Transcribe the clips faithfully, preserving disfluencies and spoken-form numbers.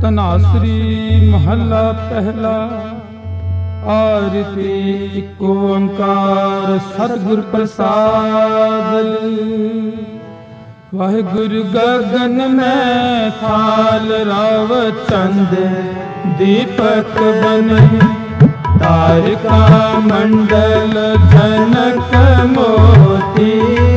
तनासरी महला पहला। आरती एक ओंकार सतगुर प्रसाद। वाहिगुरु गगन में थाल राव चंद दीपक बने। तारका मंडल जनक मोती।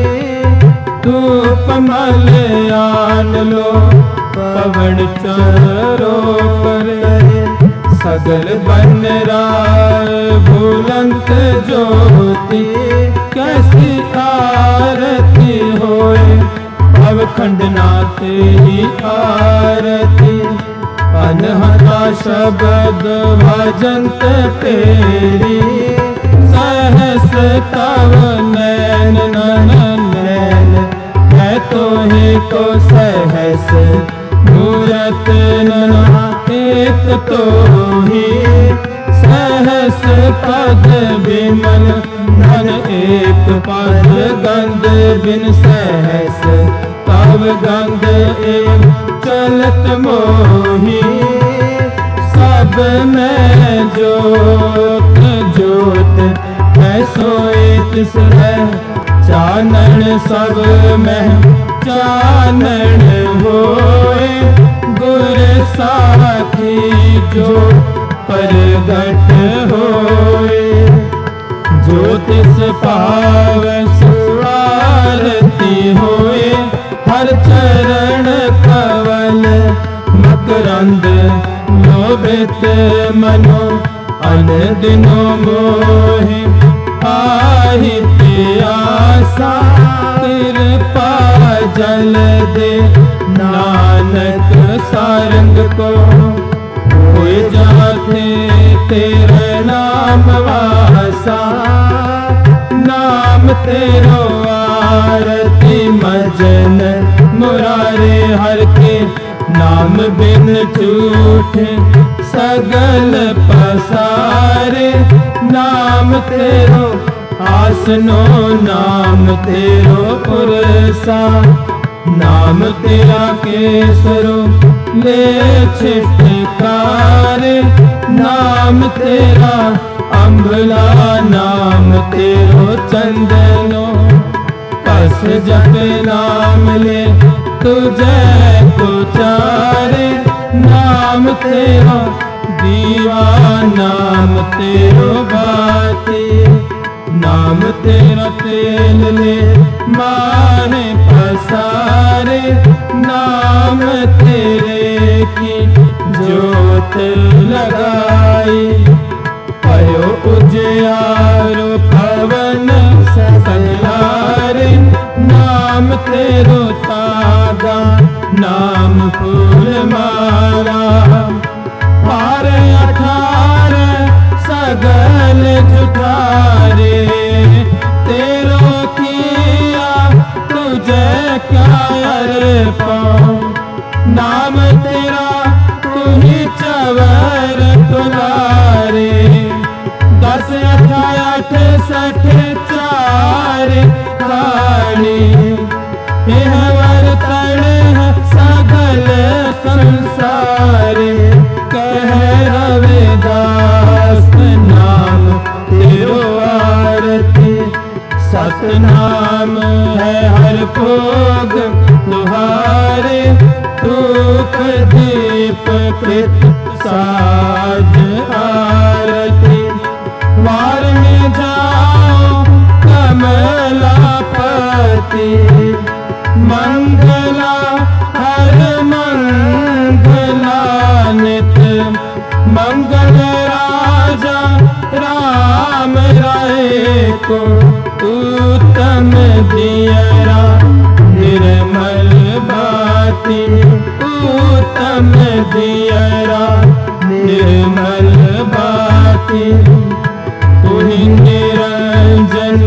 धूप मलयान लो पवन चरो करे। सगल बन राय बुलंद ज्योति। कैसी आरती होए भव खंडना तेरी आरती। अनहता शब्द भजंत तेरी। सहस तव नैन नन नैन है तो ही को सहस। मूरत नना एक तो ही। सहस पद विमल नन एक पद। गंध बिन सहस तव गंध एव चलत मोही। सब में जोत जोत है सोई तिस है। चानन सब में चानन होए। गुर साखी जो परगट होए। ज्योतिष पाव सुआरती होए। हर चरण कवल मकरंद लोभित मनो। अन दिनो मोहि आहि प्यासा। कृपा जल दे नानक सारंग को। होए जाते तेरे नाम वासा। नाम तेरो आरती मजन मुरारे। हर के नाम बिन झूठे सगल पसारे। नाम तेरो आसनो नाम तेरो पुरसा। नाम तेरा केसरो ले छिटकारे। नाम तेरा अम्बला नाम तेरो चंदनो। कस जप नाम ले तुझे पुचारे। नाम तेरा दीवा नाम तेरो बाती। नाम तेरा तेल ले माने पसारे। नाम तेरे की जोत लगाई। भयो उजियारो पवन सलारे। नाम तेरो तागा नाम फूल माला। पारे अठारे सगल जुठारे। तेरो किया तुझे क्या अर्पण। नाम तेरा तू ही चवर तुलारे। दस अठाठ सठ चार खानी। यह वर्तन है सगल संसारे। कह रविदास नाम तेरो आरती। सतनाम है हर भोग तुहारे। धूप दीप कृत साज आरती। वार में जाओ कमलापति। मंगला हर मंगला नित। मंगल राजा राम राय को। उत्तम दियरा निर्मल भाति। उत्तम दियरा निर्मल भाति। तुहि निरंजन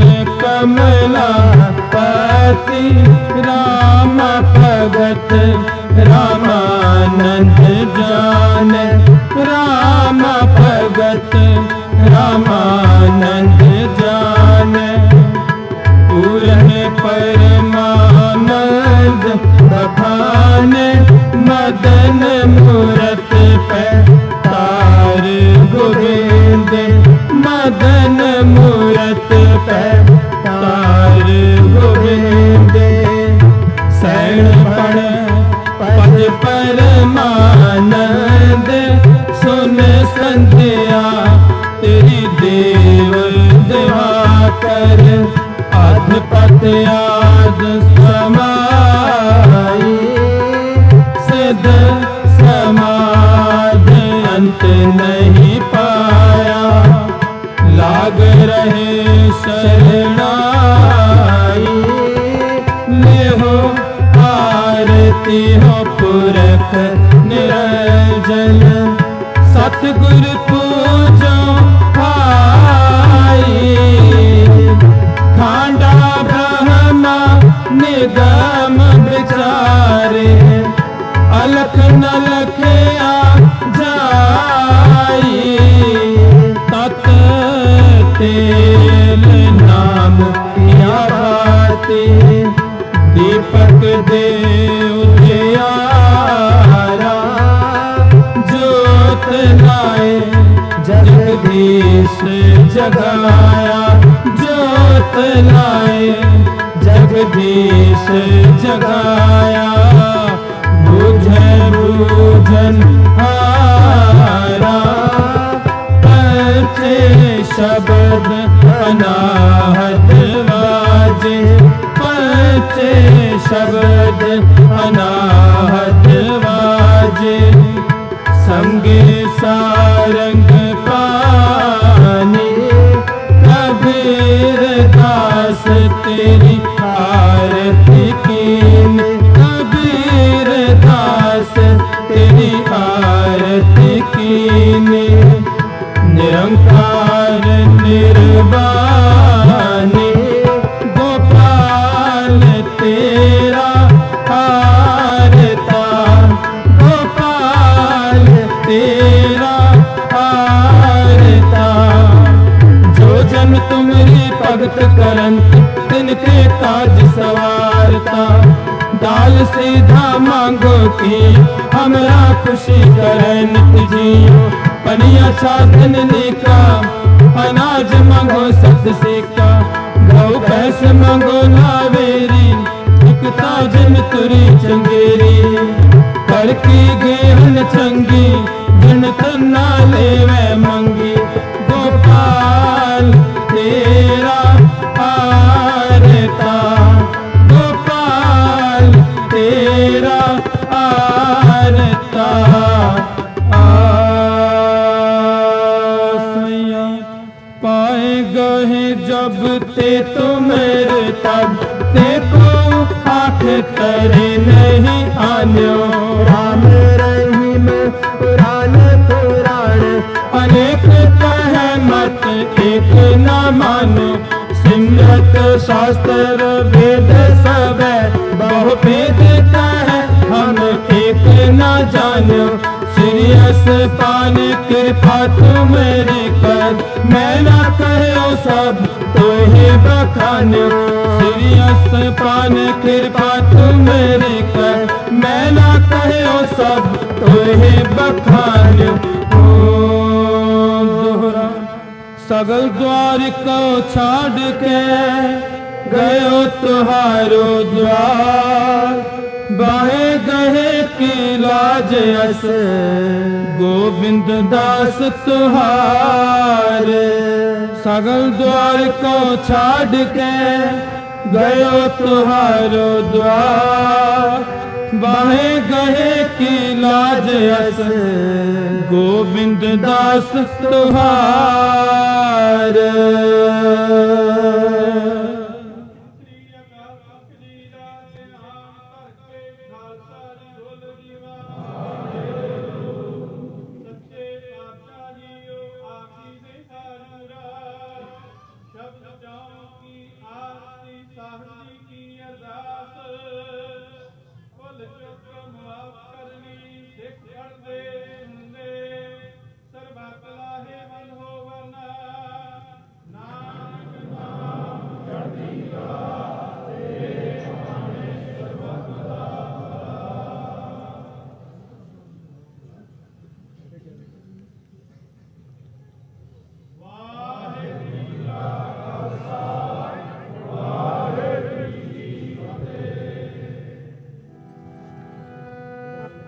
कमलापति। राम भगत रामानंद जान। राम भगत रामानंद जान। पूरन पर पढ़ पद परमानंद सुन संध्या तेरी देव दिवाकर अधपत आद समाई सिद्ध समाध अंत नहीं पाया लाग रहे शरणाई ले हो आरती हो पुरख निरंजन सतगुरु पूजो भाई खांडा ब्रह्मा निगम विचारे अलख न लखया जाई तत तेल नाम किया भाती दीपक दे उजियारा ज्योत लाए जगदीश जगाया ज्योत लाए जगदीश जगाया बुझे बुझन हारा पंचे शब्द अनाहत वाजे पंचे शब्द अनाहत वाजे संगे सारंग पानी कबीर दास तेरी आरती कीन कबीर दास तेरी आरती कीन निरंकार निर्वाणी गोपाल तेरा आरता गोपाल तेरा आरता जो जन तुमरी भगत करंत तिनके काज सवारता दाल सीधा मांगो की हमरा खुशी करे नित जियो पनिया साधन लेका अनाज मांगो सत सेका गौ भैंस मांगो नावेरी एक ताज में तुरी चंगेरी कर की गेहन चंगी जन तन्ना लेवे मंगी गोपाल तेरा आरता गोपाल तेरा आरता आसैया पाए गए जब ते तुम्हें तब ते को आठ करे नहीं आन्यो राम रहीम पुराण पुराण अनेक कह मत एक न मानो सिमरत शास्त्र वेद सब बहु भेद कह हम एक न जानो सीरियस पान कृपा तुम्हारे कर मैं ना कहो सब तो ही बखानो सीरियस पान कृपा तुम्हारे कर मैं ना कहो सब तो ही बखानो दोहरा सगल द्वार को छाड़ के गयो तुहारो द्वार बाहे गहे की लाज अस गोविंद दास तुहार सगल द्वार को छाड़ के गयो तुहारो द्वार बाहे गहे की लाज अस गोविंद दास तुहार सर्वकला है मन हो वरना नानक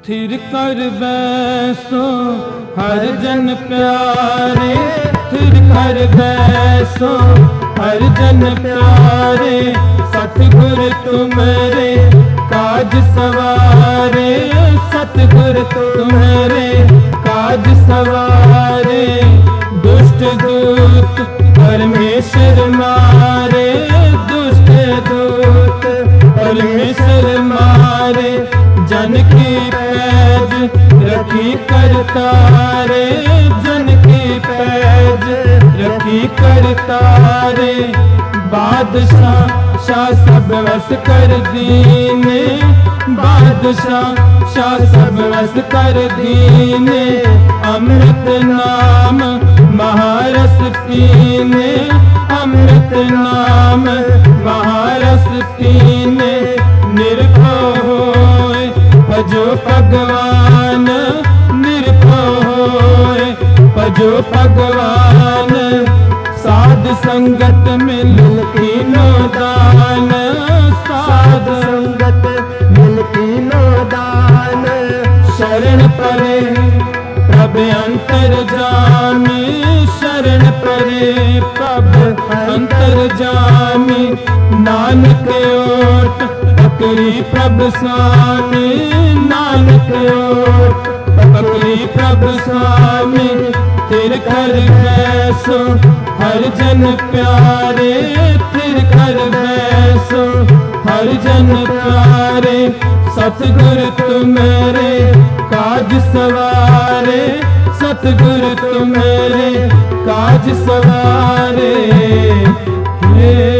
थिर कर बैसो हर जन प्यारे, थिर कर बैसो हर जन प्यारे, सतगुर तुम्हारे काज सवारे, सतगुर तुम्हारे काज सवारे। दुष्ट दूत परमेश्वर मारे, दुष्ट दूत परमेश्वर मारे, जन की पैज रखी करतारे, जन की पैज रखी करतारे। बादशाह शाह सब वस कर दीने, बादशाह शाह सब वस कर दीने। अमृत नाम महारस पीने, अमृत नाम महारस पीने। निर्भय होए भजो भगवान, निर्भय होए भजो भगवान। साध संगत मिल कीनो दान, साध संगत मिल कीनो दान। शरण परे प्रभ अंतर जामी, शरण परे प्रभ अंतर जामी। नानक ओट पकड़ी प्रभ स्वामी, नानक ओट पकड़ी प्रभ स्वामी। थिर कर बैसो हर जन प्यारे, थिर कर बैसो हर जन प्यारे। सतगुर तुम्हारे काज सवारे, सतगुर तुम्हारे काज सवारे। हे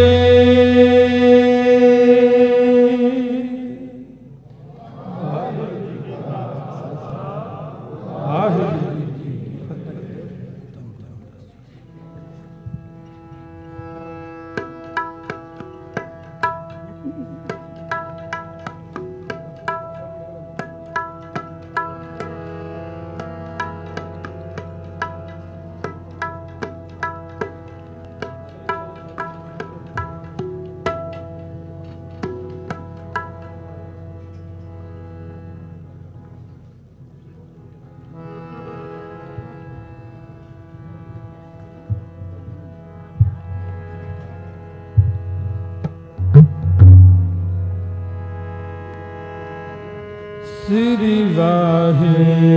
श्री वाहे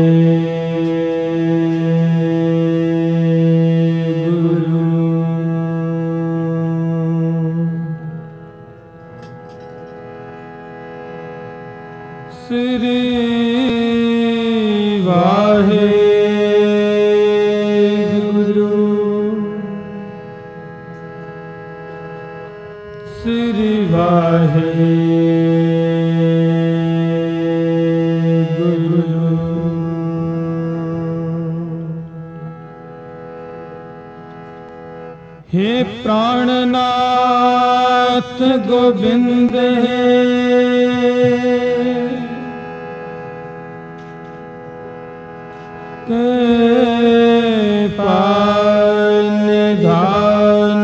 गुरु। श्री वाहे गुरु, श्री वाहे हे प्राणनाथ गोविंद है, के पान धान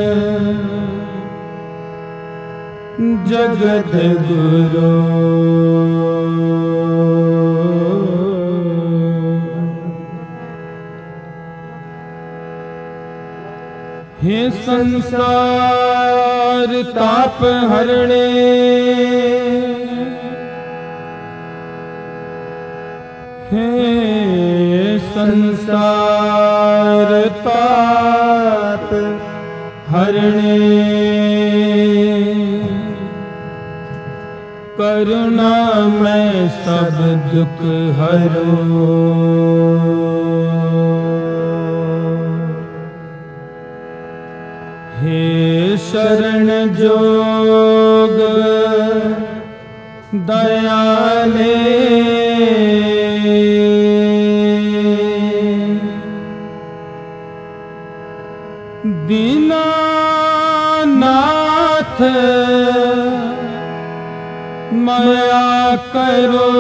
जगत गुरु। हे संसार ताप हरणे, हे संसार ताप हरणे। करुणा मैं सब दुख हरो, हे शरण जोग दयाले। दीनानाथ माया करो,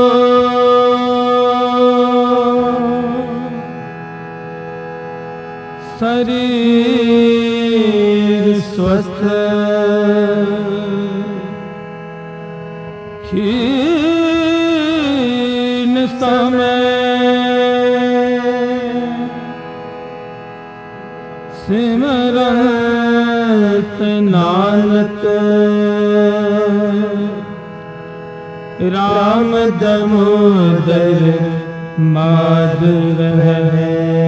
शरीर स्वस्थ क्षीण समय सिमरत नानक राम दामोदर माधव है।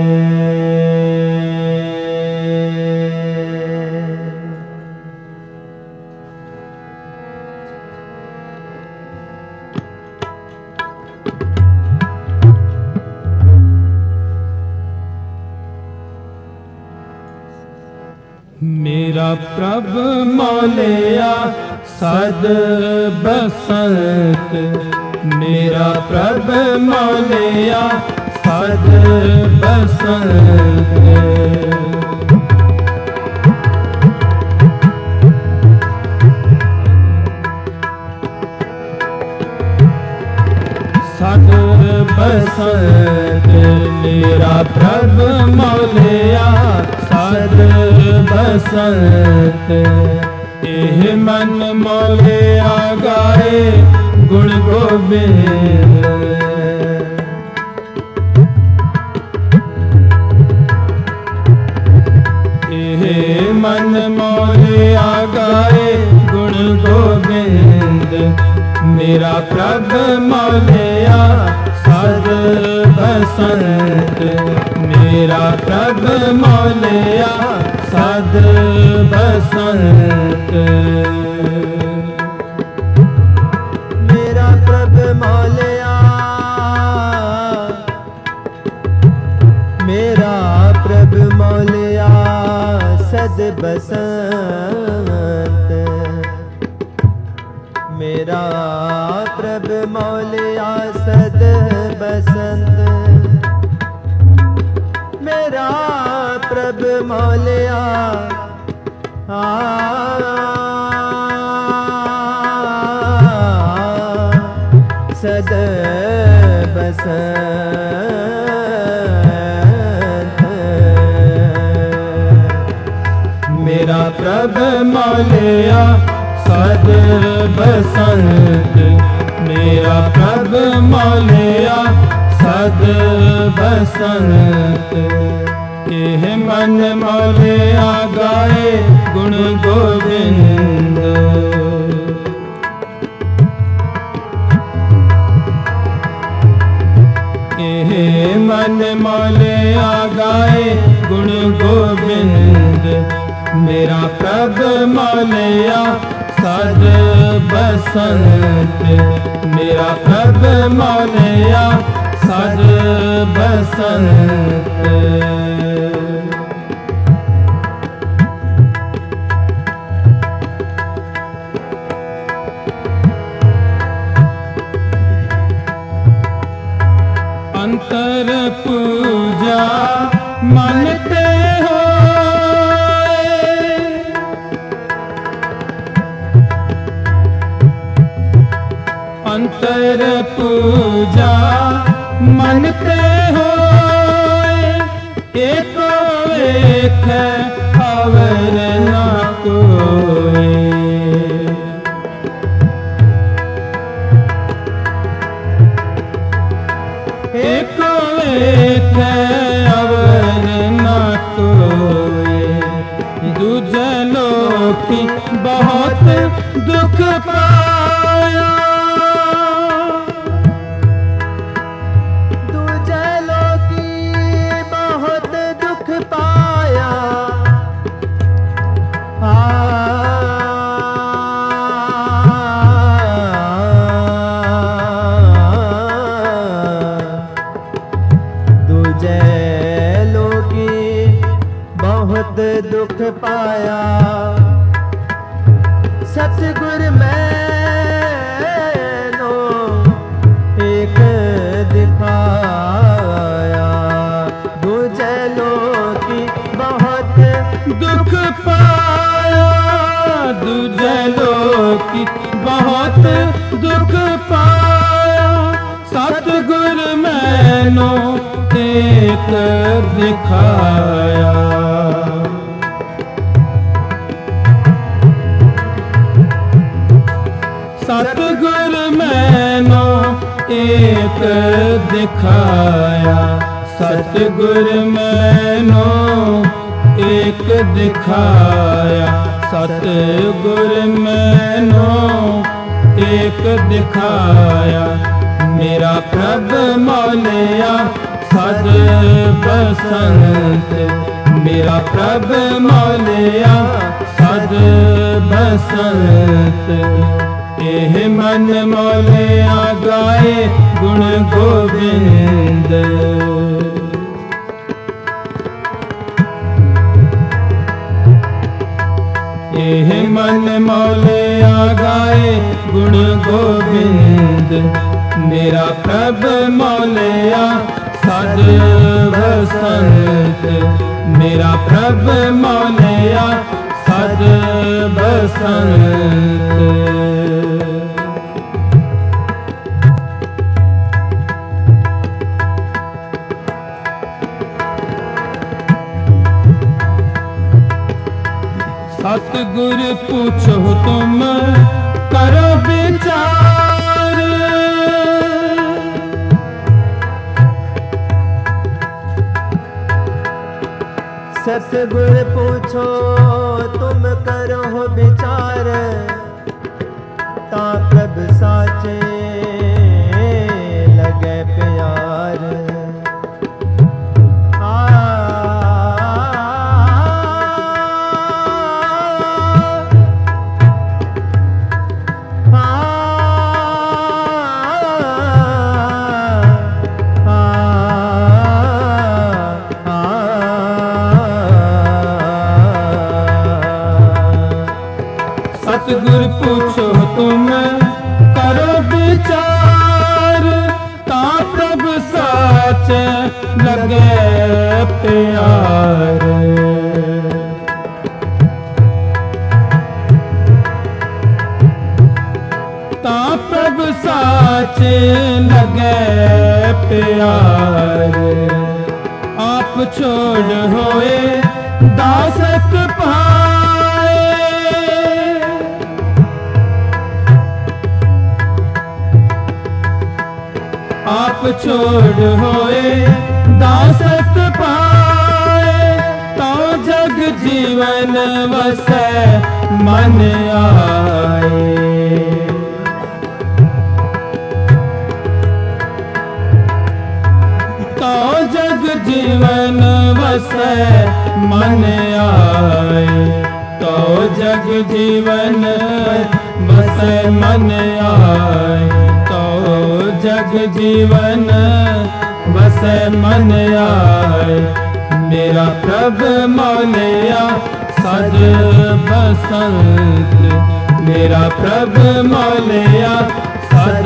मेरा प्रभु मौलिया सद बसंत, मेरा प्रभु मौलिया सद बसंत। सद बसंत मेरा प्रभु मौलिया सद बसंत। एह मन मौलिया गाए गुण गोबिंद, एह मन मौलिया गाए गुण गोबिंद। मेरा प्रभु मौलिया सद बसंत, मेरा प्रभु मौलिया सद बसंत। मेरा प्रभु मौलिया, मेरा प्रभु मौलिया सद बसंत। मेरा प्रभु मौलिया सद बसंत। मेरा प्रभु मौलिया सद बसंत। मेरा प्रभु मौलिया सद बसंत, मेरा प्रभु मौलिया सद बसंत। एह मन मौलिया गाए गुण गोविंद, एह मन मौलिया गाए गुण गोविंद। मेरा प्रभु मौलिया सद बसंत, मेरा प्रभु मौलिया सद बसंत। अंतर पूजा मानते हो, अंतर पूजा मानते हो। एक एक है अवर न कोई, एक एक है अवर न कोई। दूजे लोकी बहुत दुख पाया, दूजे लोकी बहुत दुख पाया। आ दूजे लोकी बहुत दुख पाया। सतगुर मैनो एक दिखाया। दूजे लोकी बहुत दुख पाया, दूजे लोकी बहुत दुख पाया। सतगुर मैनो एक दिखाया। सतगुर मैनो एक दिखाया, सतगुर मैनो एक दिखाया, सतगुर मैनो एक दिखाया। मेरा प्रभ मौलिया सद बसंत, मेरा प्रभ मौलिया सद बसंत। एह मन मौलिया गाए गुण गोविंद, एह मन मौलिया गाए गुण गोविंद। मेरा प्रभ मौलिया सद बसंत, मेरा प्रभ मौलिया सद बसंत। सतगुर पूछो तुम करो विचार, सतगुर पूछो तुम करो विचार। ता प्रभ साचे लगे प्यार। सतगुर पूछो तुम करो विचार, ता प्रभ साच लगे प्यार। ता प्रभ साच लगे प्यार। आप छोड़ होए दासत पाए, आप छोड़ होए दासत पाए। तो जग जीवन वसै मन आए, तो जग जीवन वसै मन आए, तो जग जीवन वसै मन आए, तो जग जीवन वसै मन आए। मेरा प्रभ मौलिया सद बसंत, मेरा प्रभ मौलिया सद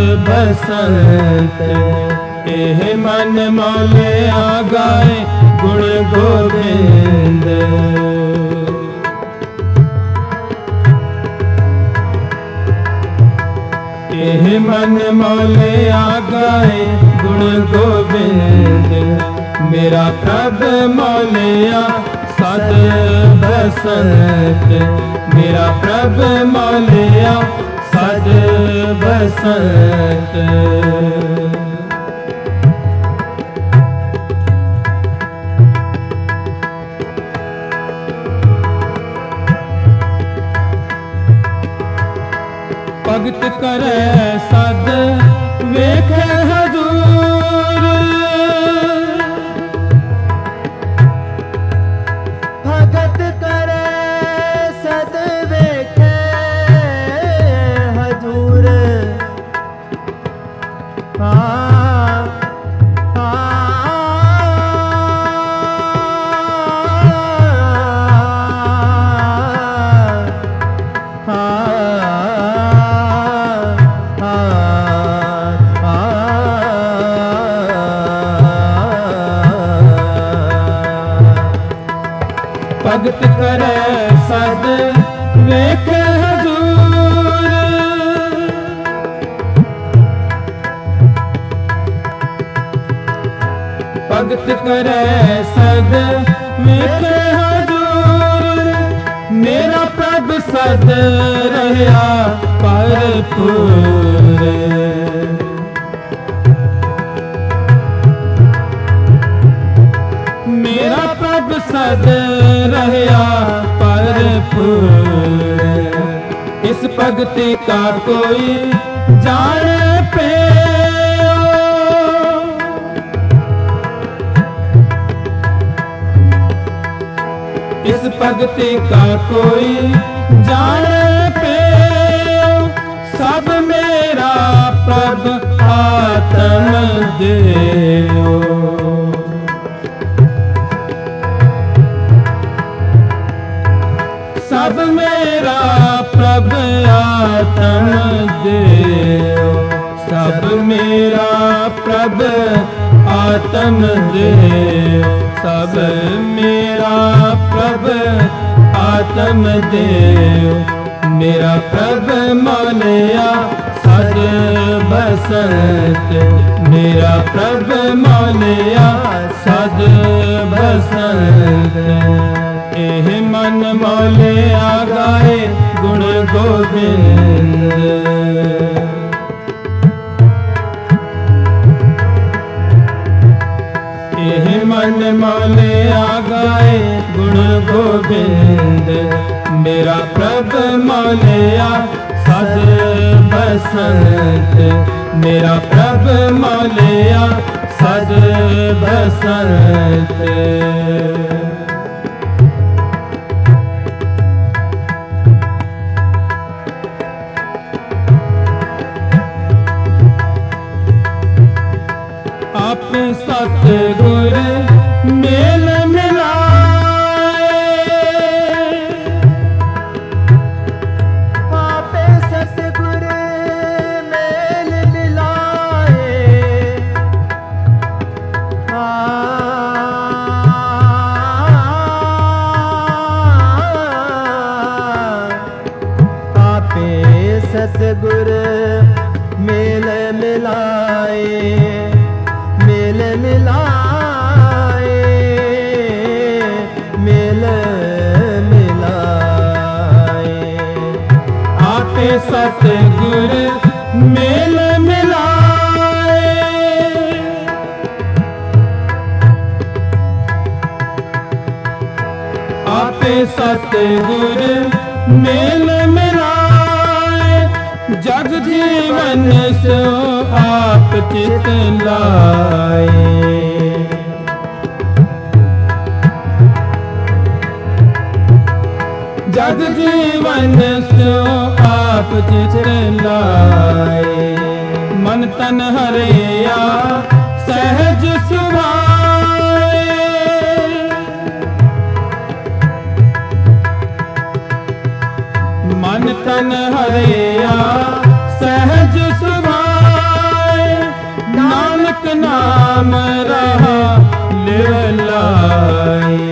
बसंत। एह मन मौलिया गाए गुण गोविंद, एह मन मौलिया गाए गुण गोविंद। मेरा प्रभ मौलिया सद बसंत, मेरा प्रभ मौलिया सद बसंत। भगत करे सद वेखे हजूर, भगत करे सद वेखे हजूर। हाँ भगत करे सद वेख हजूर, भगत करे सद वेख हजूर। मेरा प्रभ सद रहा भरपूर, सद रहया भरपूर। इस भगति का कोई जाने पे, इस भगति का कोई जाने पे, सब मेरा प्रभ आत्म देव। सब मेरा प्रभ आत्म देव, सब मेरा प्रभ आत्म देव, सब मेरा प्रभ आत्म देव। मेरा प्रभ मौलिया सद बसंत, मेरा प्रभ मौलिया सद बसंत। एह मन मौलिया गाए गुण गोविंद, एह मन मौलिया गाए गुण गोविंद। मेरा प्रभ मौलिया सद बसंत, मेरा प्रभ मौलिया सद बसंत। आप सतगुर मेल मिलाए, आप सतगुर मेल मिलाए। आप सतगुर मेल मिलाए, मेल मिलाए, मेल मिलाए। आप सतगुर मेल मिलाए, आप सतगुर मेल मिलाए। जग जीवन सो आप चित लाए, जग जीवन सो आप चित लाए। मन तन हरिया सहज सुभाए, मन तन हरिया सहज सुभाए। नानक नाम रहा लिव लाए,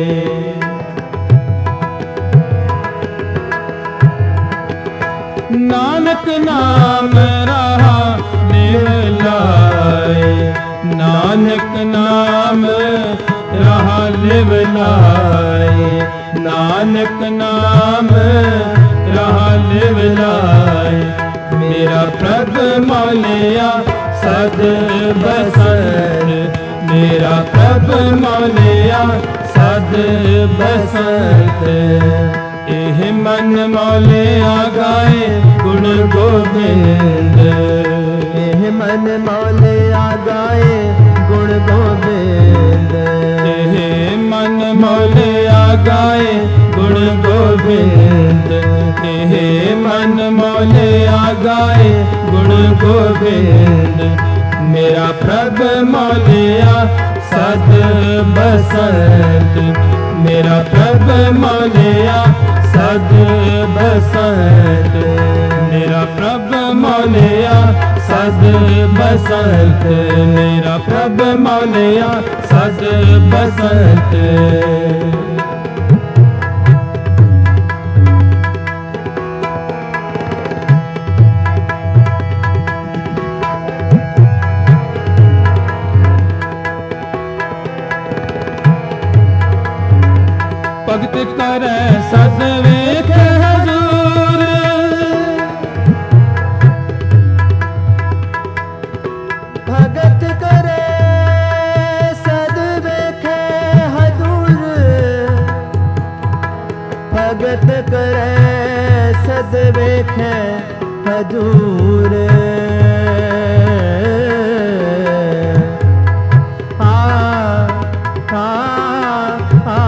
नानक नाम रहा लिव लाए, नानक नाम रहा लिव लाए, नानक नाम रहा लिव लाए। मेरा प्रभ मौलिया सद बसंत, मेरा प्रभ मौलिया सद बसंत। एह मन मौलिया गाए गुण गोविंद, एह मन मौलिया गाए गुण गोविंद। एह मन मौलिया गाए गुण गोविंद, एह मन मौलिया गाए गुण गोविंद। मेरा प्रभ मौलिया सद बसंत, मेरा प्रभ मौलिया सद बसंत, मेरा प्रभ मौलिया सद बसंत, मेरा प्रभ मौलिया सद बसंत। भगत करे सद वेख हजूर, भगत करे सद वेख हजूर। करे सद वेखे हजूर आ आ आ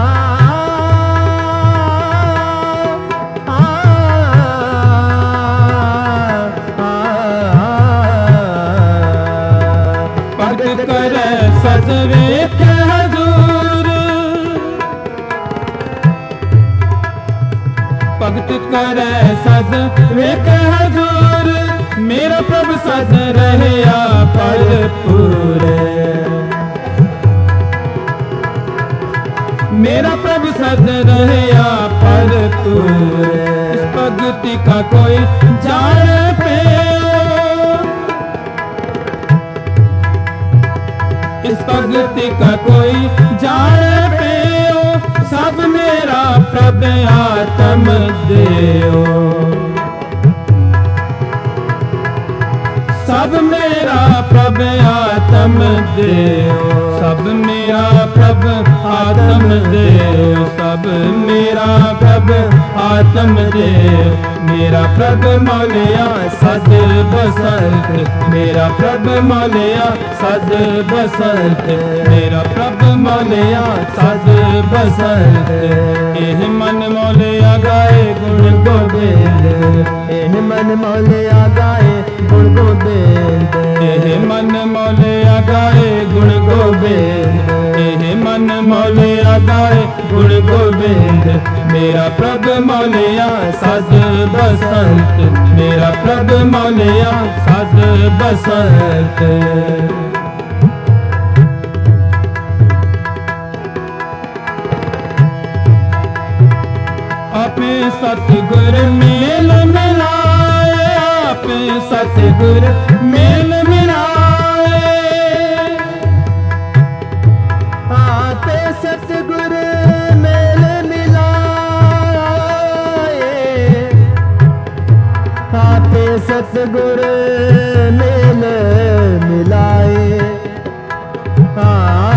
भगत करे सद वेखे हजूर भगत करे सद वेखे हजूर मेरा प्रभु सद रहया भरपूर मेरा प्रभु सद रहया भरपूर इस भगति का कोई जान पे इस भगति का कोई जान पे सब मेरा प्रभु आत्म देओ सब मेरा प्रभु आत्म देओ सब मेरा प्रभु आत्म देओ सब मेरा प्रभु आत्म देओ मेरा प्रभु मौलिया सद बसंत मेरा प्रभु मौलिया सद बसंत मेरा प्रभु मौलिया सद बसंत एह मन मौलिया गाए गुण गोबिंद एह मन मौलिया गाए गुण गोबिंद एह मन मौलिया गाए गुण गोबिंद एह मन मौलिया गाए गुण गोबिंद मेरा प्रभु मौलिया सद बसंत मेरा प्रभु मौलिया सद बसंत आपे सतगुर मेल मिलाए आपे सतगुर मेल मिलाए आपे सतगुर मेल मिलाए आपे सतगुर मेल मिलाए आ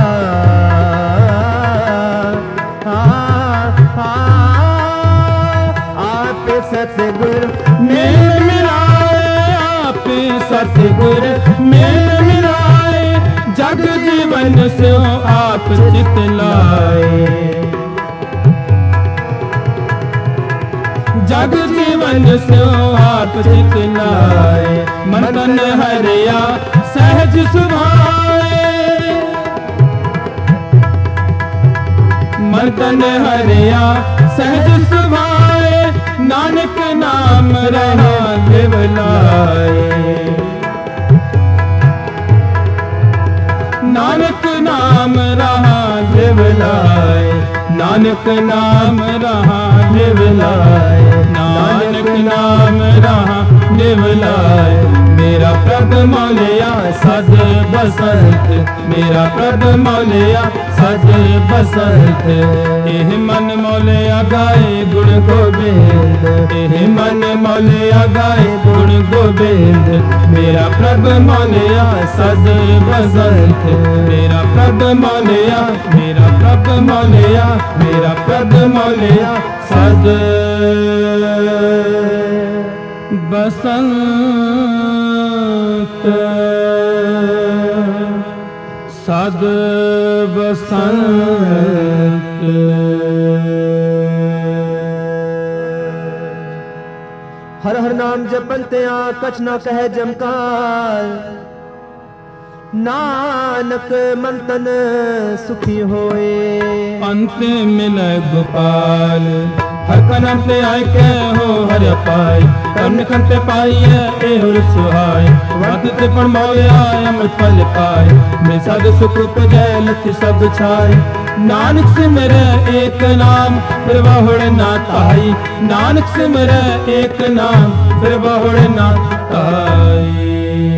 सतगुर मेल मिलाए आपे सतगुर मेल मिलाए जग जीवन से आप चित लाए जग जीवन से आप चित लाए मन तन हरिया सहज सुभाए मन तन हरिया सहज सुभाए नानक नाम रहा लिवलाए नानक नाम रहा लिवलाए नानक नाम रहा लिवलाए नानक नाम रहा लिवलाए मेरा प्रभु मौलिया सद बसंत मेरा प्रभु मौलिया सद बसंत एह मन मौलिया गाए गुण गोबिंद एह मन मौलिया गाए गुण गोबिंद मेरा प्रभु मौलिया सद बसंत मेरा प्रभु मौलिया मेरा प्रभु मौलिया मेरा प्रभु मौलिया सद बसंत सद बसंत हर हर नाम जपनते आ कछ न कहे जमकाल नानक मन तन सुखी होए अंत मिले गोपाल हर कनम ते आए के हो हर पाए कन खंते पाइए ए हुर सुहाए वात ते पण मौलिया अमृत फल पाए मैं सद सुख उपजय लख सब छाए नानक से मेरे एक नाम फिर बहुड़ ना ताई नानक से मेरे एक नाम फिर बहुड़ ना ताई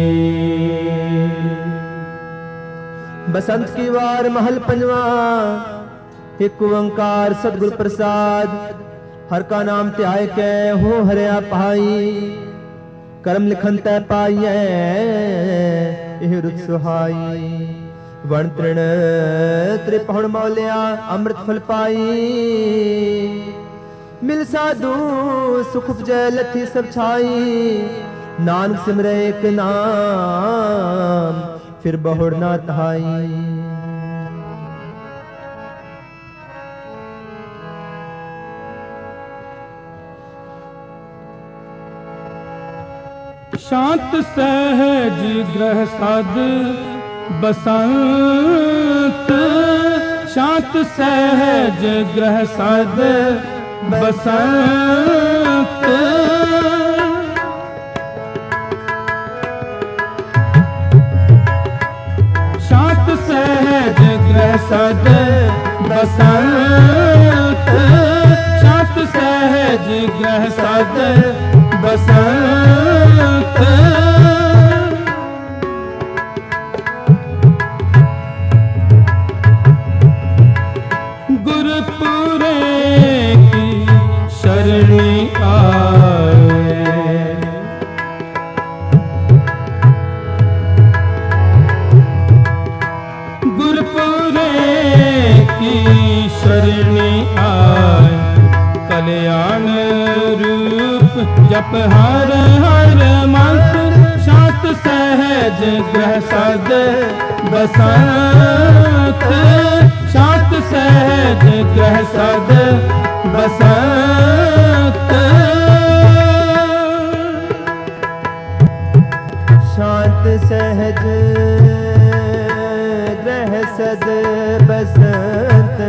बसंत की वार महल पंजवा एक ओंकार सतगुर प्रसाद हर का नाम त्याय के हो हरिया पाई कर्म लिखन तय पाइए एह रुत सुहाई वण तृण त्रिपहुण मौलिया अमृत फल पाई मिल साधु सुख उपजय लथी सब छाई, नानक सिमरे एक नाम फिर बहुड़ ना तहाई। शांत सहज ग्रह साध बसंत, शांत सहज ग्रह साध बसंत। शांत सहज ग्रह साध बसंत, शांत सहज ग्रह साध बसंत। गुरपुरे की शरणी आए, गुरपुरे की शरणी आए, कल्याण रूप जप हर हर मंत्र। शांत सहज ग्रह साध बसंत, शांत सहज ग्रह साध बसंत। शांत सहज ग्रह सद बसंत।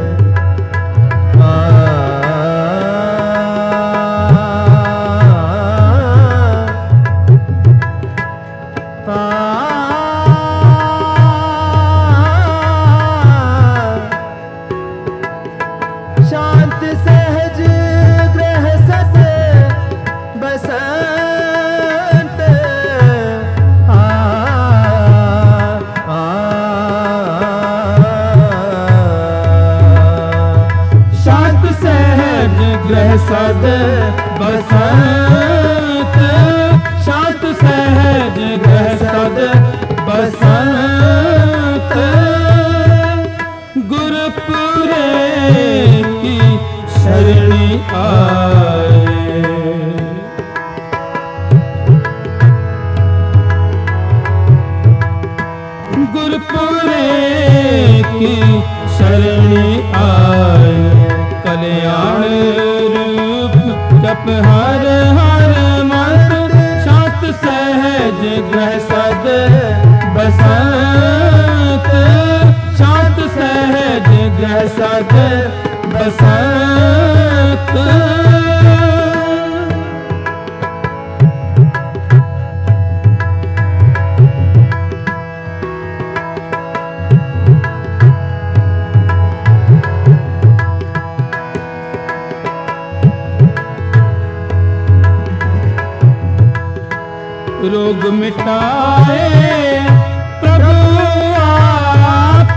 शांत सहज ग्रह सद बसंत। आ, आ, शांत सहज ग्रह सद बसंत, शांत सहज ग्रह सद बसंत। गुरपुरे की शरणी आए, गुरपुरे की शरणी आए, कल्याण रूप जप हर हर मंत्र। शांत सहज ग्रह सद बसंत, शांत सहज ग्रह सद बसंत। रोग मिटाए प्रभु आप,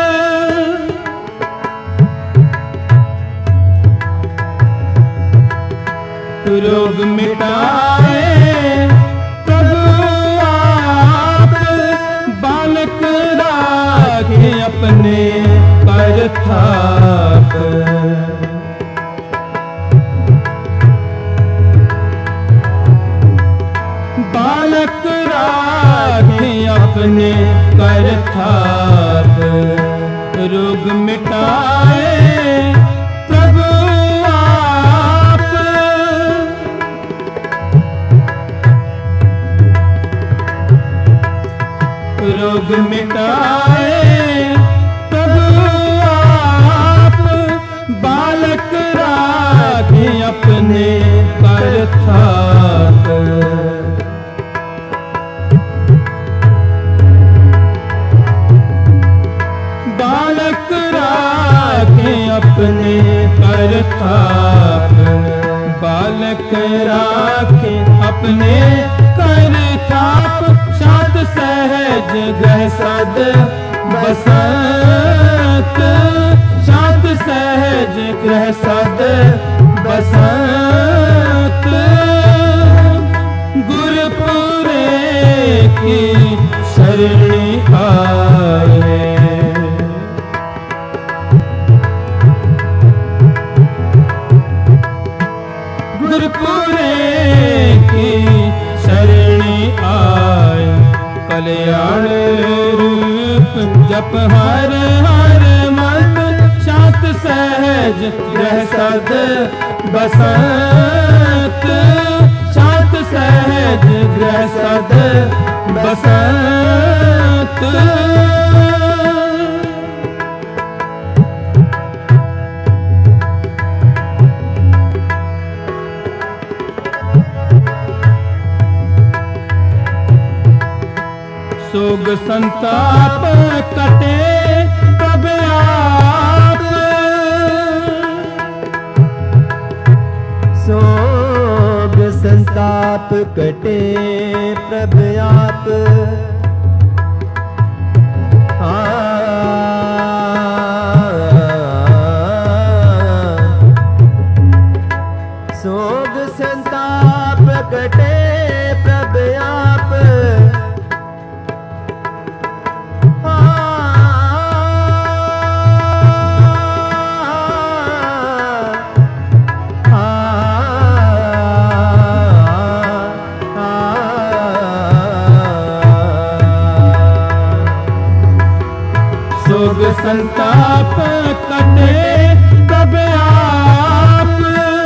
रोग मिटाए प्रभु आप। बालक राखे अपने पर थाप, बालक राखे अपने कर थाप। रोग मिटाए प्रभु आप, रोग मिटाए प्रभु आप। बालक राखे अपने कर थाप, बालक राखे अपने कर थाप। बालक राखे अपने कर थाप। शांत सहज ग्रह सद बसंत, शांत सहज ग्रह सद बसंत। गुरपुरे की शरणी आए, कल्याण रूप जप हर हर मन शांत सहज ग्रह सद बसंत शांत सहज ग्रह सद बसंत सोग संताप कटे तब आप सोग संताप कटे प्रभ आप सोग संताप कटे प्रभ आप सोग संताप कटे तब आप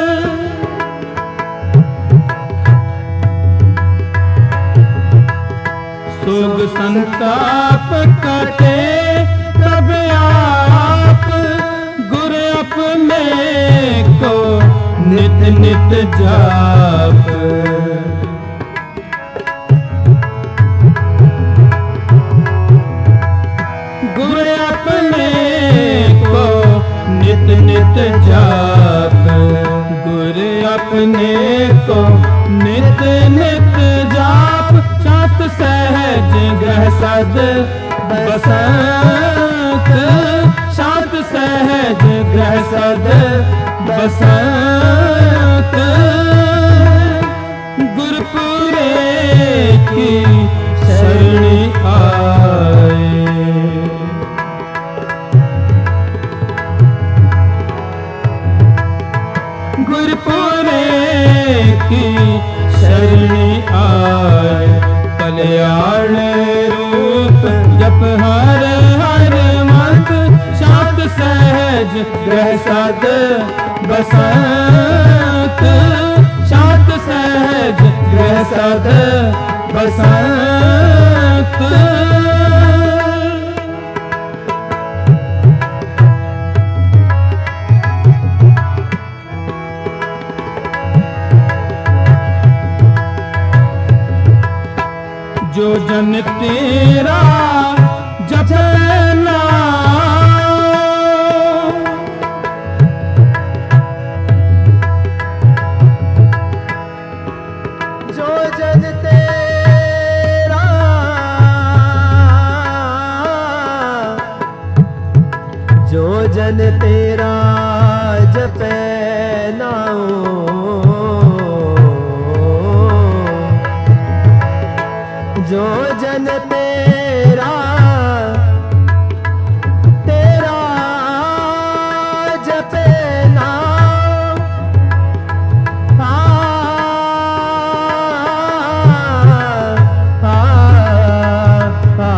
सोग संताप कटे तब आप गुर अपने को नित नित जाप गुर अपने को नित नित जाप गुर अपने को नित नित जाप शांत सहज ग्रह सद बसंत शांत सहज ग्रह सद बसंत गुरपुरे की शरणी आए गुरपुरे की शरणी आए कल्याण रूप जप हर हर मंत शांत सहज ग्रह सद बसंत शांत सहज ग्रह सद बसंत जो जन तेरा जपना जो जन तेरा जो जन तेरा जपे नाओ जो जन तेरा तेरा जपे नाम आ, आ, आ,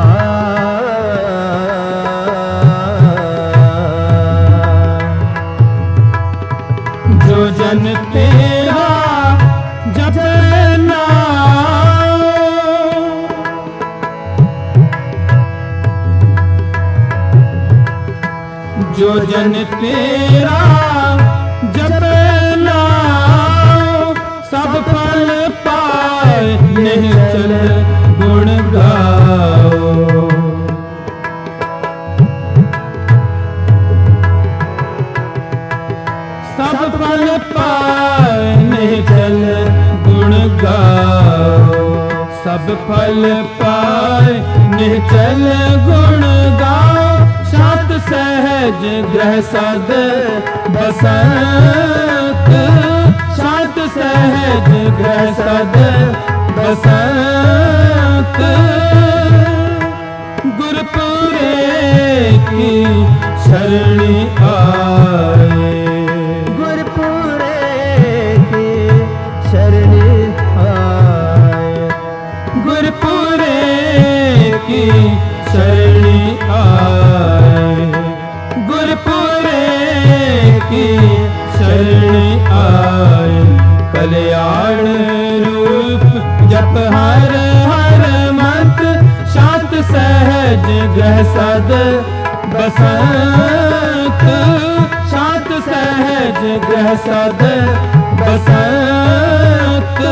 जो जन तेरा जपे जो जन तेरा जपना सब फल पाए निश्चल गुण गाओ सब फल पाए निश्चल गुण गाओ सब फल पाए निश्चल गुण गाओ शांत सहज ग्रह सद बसंत शांत सहज ग्रह सद बसंत गुरपुरे की शरणी आए गुरपुरे की शरणी आए गुरपुरे की शरणी आए, गुरपुरे की शरणी आए। कल्याण रूप जप हर हर मंत्र, शांत सहज ग्रह सद बसंत, शांत सहज ग्रह सद बसंत।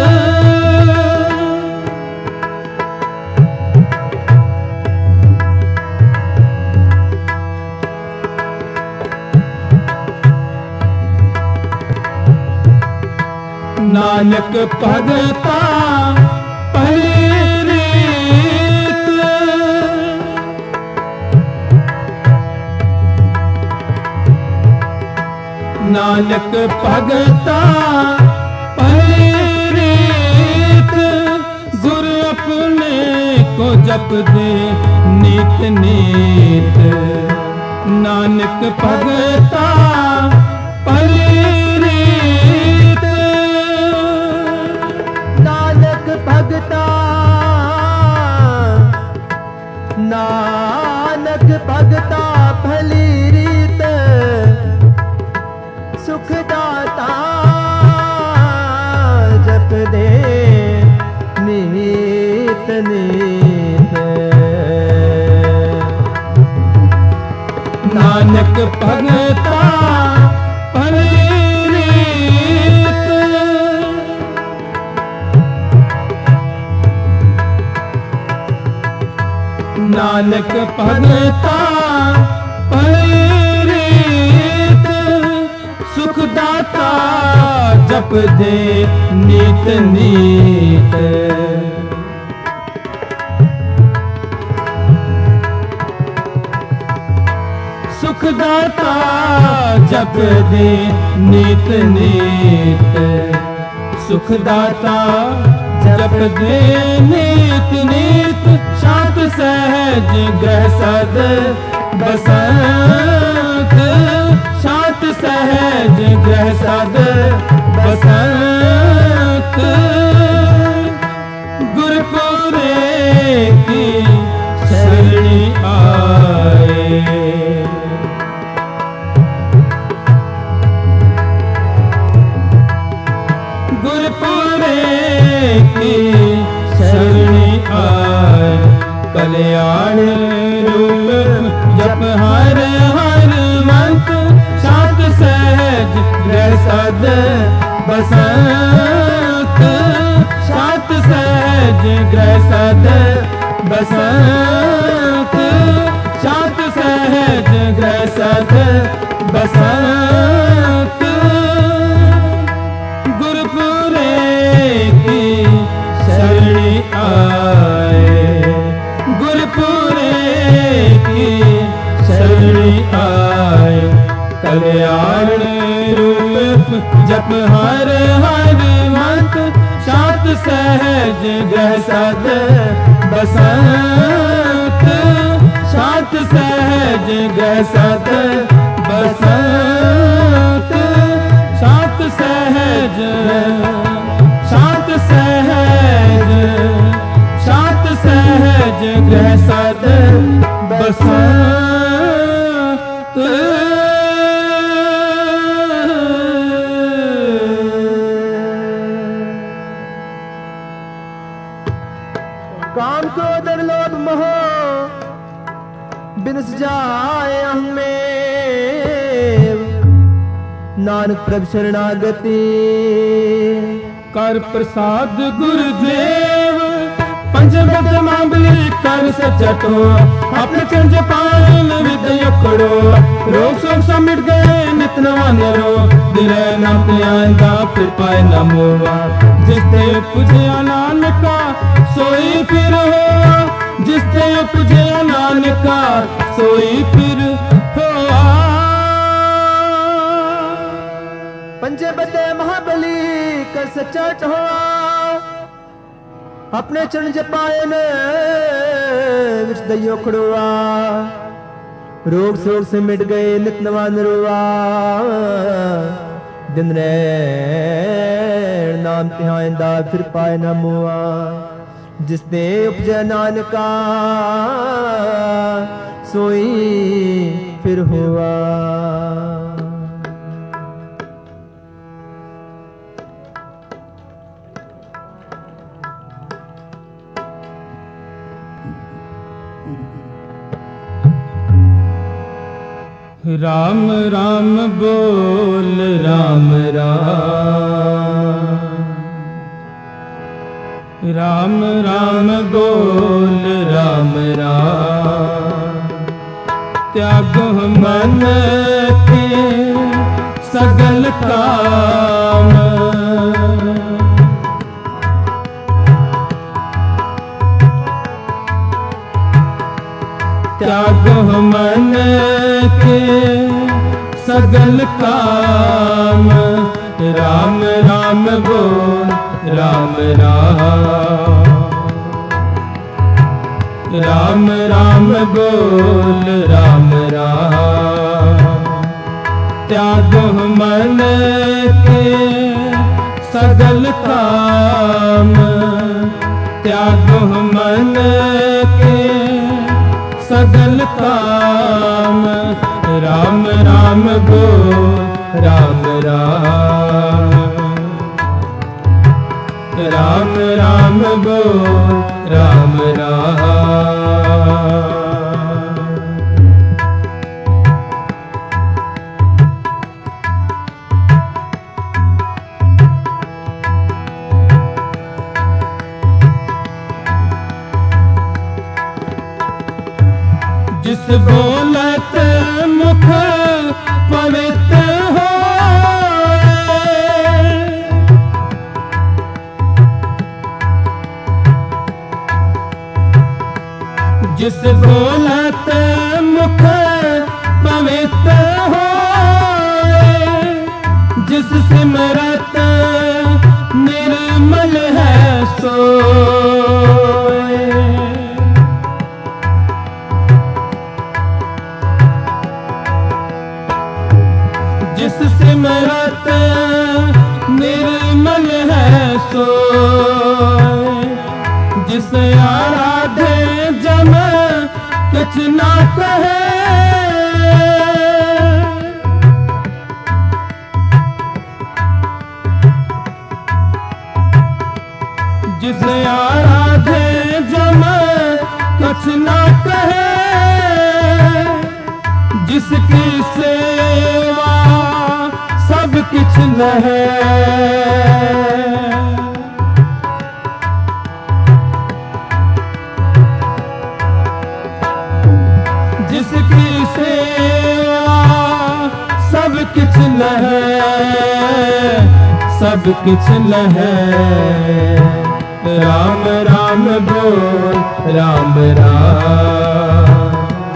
नानक भगता पहली रीत, नानक भगता पहली रीत, गुरु अपने को जप दे नीत नीत। नानक भगता पहली रीत, नानक भगता, नानक भगता भली रीत, सुखदाता जप दे नीत नीत। नानक भगता भली रीत, नानक भगता भली रीत, सुखदाता जप दे नीत नीत। सुखदाता जप दे नीत नीत, सुखदाता जप दे नीत नीत। शांत सहज ग्रह सद बसंत, शांत सहज ग्रह सद बसंत। गुरपुरे की शरणी आए, गुरपुरे की शरणी आए। कल्याण रूप जप हर हर मंत्र, शांत सहज ग्रह सद बसंत, शांत सहज ग्रह सद बसंत, शांत सहज ग्रह सद बसंत। गुरपुरे की शरणी आए, गुरपुरे की शरणी आए। कल्याण रूप जप हर हर मंत्र, शांत सहज ग्रह सद बसंत, शांत सहज ग्रह सद बसंत। शांत सहज, शांत सहज, शांत सहज ग्रह सद बसंत। काम क्रोध लोभ मोह बिनस जाए हमें, नानक प्रभु शरणागति। कर प्रसाद गुरुदेव पंचभक्त मांबली कर सचटो, अपने चंज पालन विद्य खड़ो। रोग शोक सब मिट गए नित नवा निरो, दिल नाम पे आएगा फिर पाए न मोवा। जिसते पूजया नानका सोई फिर हो, जिसते पूजया नानका सोई फिर हो। पंजे बते महाबली कर सचट हो, अपने चरण जपाए न विच दइयो खड़ोआ। रोग शोक से मिट गए नित नवा निरोआ, दिन रैण नाम तिहाइंदा फिर पाए न मुआ। जिसने उपजै नानका सोई फिर हुआ। राम राम बोल राम राम, राम राम बोल राम राम। त्यागो मन के सगल काम, त्यागो मन के सगल काम। राम राम बोल राम राम, राम राम बोल राम राम। त्यागो मन के सगल काम, त्यागो मन के सगल काम। राम राम बोल राम राम, राम राम बोल राम राम। जिस बोलत मुख पवित्र होए, जिस बोलत मुख पवित्र होए, जिस सिमरत निर्मल है सोए। जिस सिमरत निर्मल है सोए, जिस आराधे जम कछ ना कहे। जिस आराधे जम कछ ना कहे, जिसकी सेवा सब किछ लहे। जिसकी सेवा सब किछ लहे, सब किछ लहे। राम राम बोल राम राम,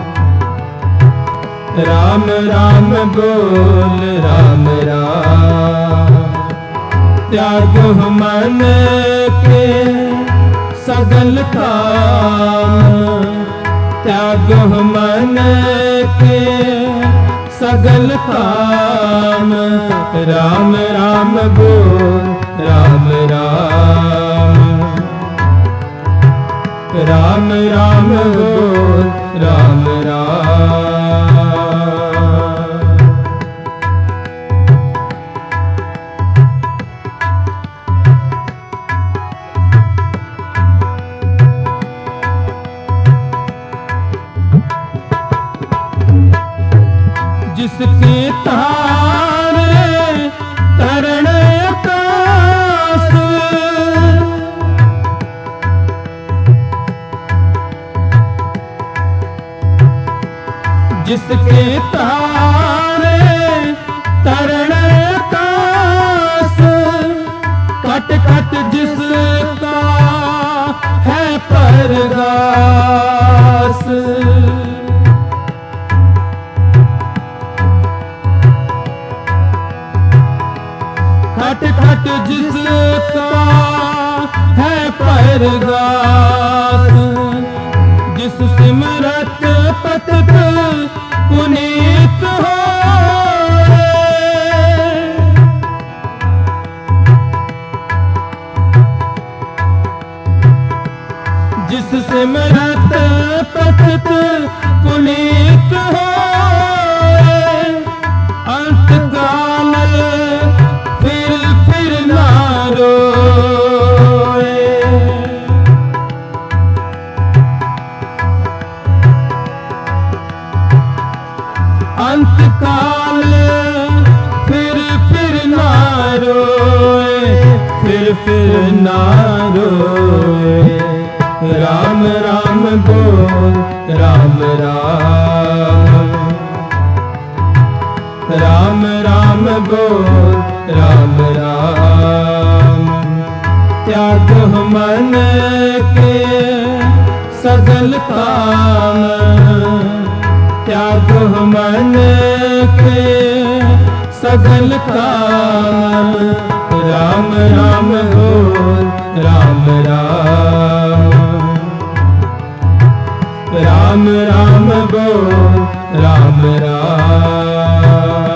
राम राम बोल राम राम। त्यागो मन के सगल काम, त्यागो मन के सगल काम। राम राम बोल राम राम, राम राम बोल राम राम। जिसके तारे तरण आकाश, जिसके तारे तरण आकाश। कट कट जिसका है परगास, खट खट जिसका है परगास। जिस सिमरत पतित पुनीत होए, पत पतित पुनीत होए, अंत काल फिर फिर ना रोए। अंत काल फिर फिर ना रोए, फिर फिर ना रोए। राम राम बोल राम राम, राम राम बोल राम राम। त्याग मन के सगल काम, त्याग मन के सगल काम। राम राम बोल राम राम, राम राम बोल राम राम।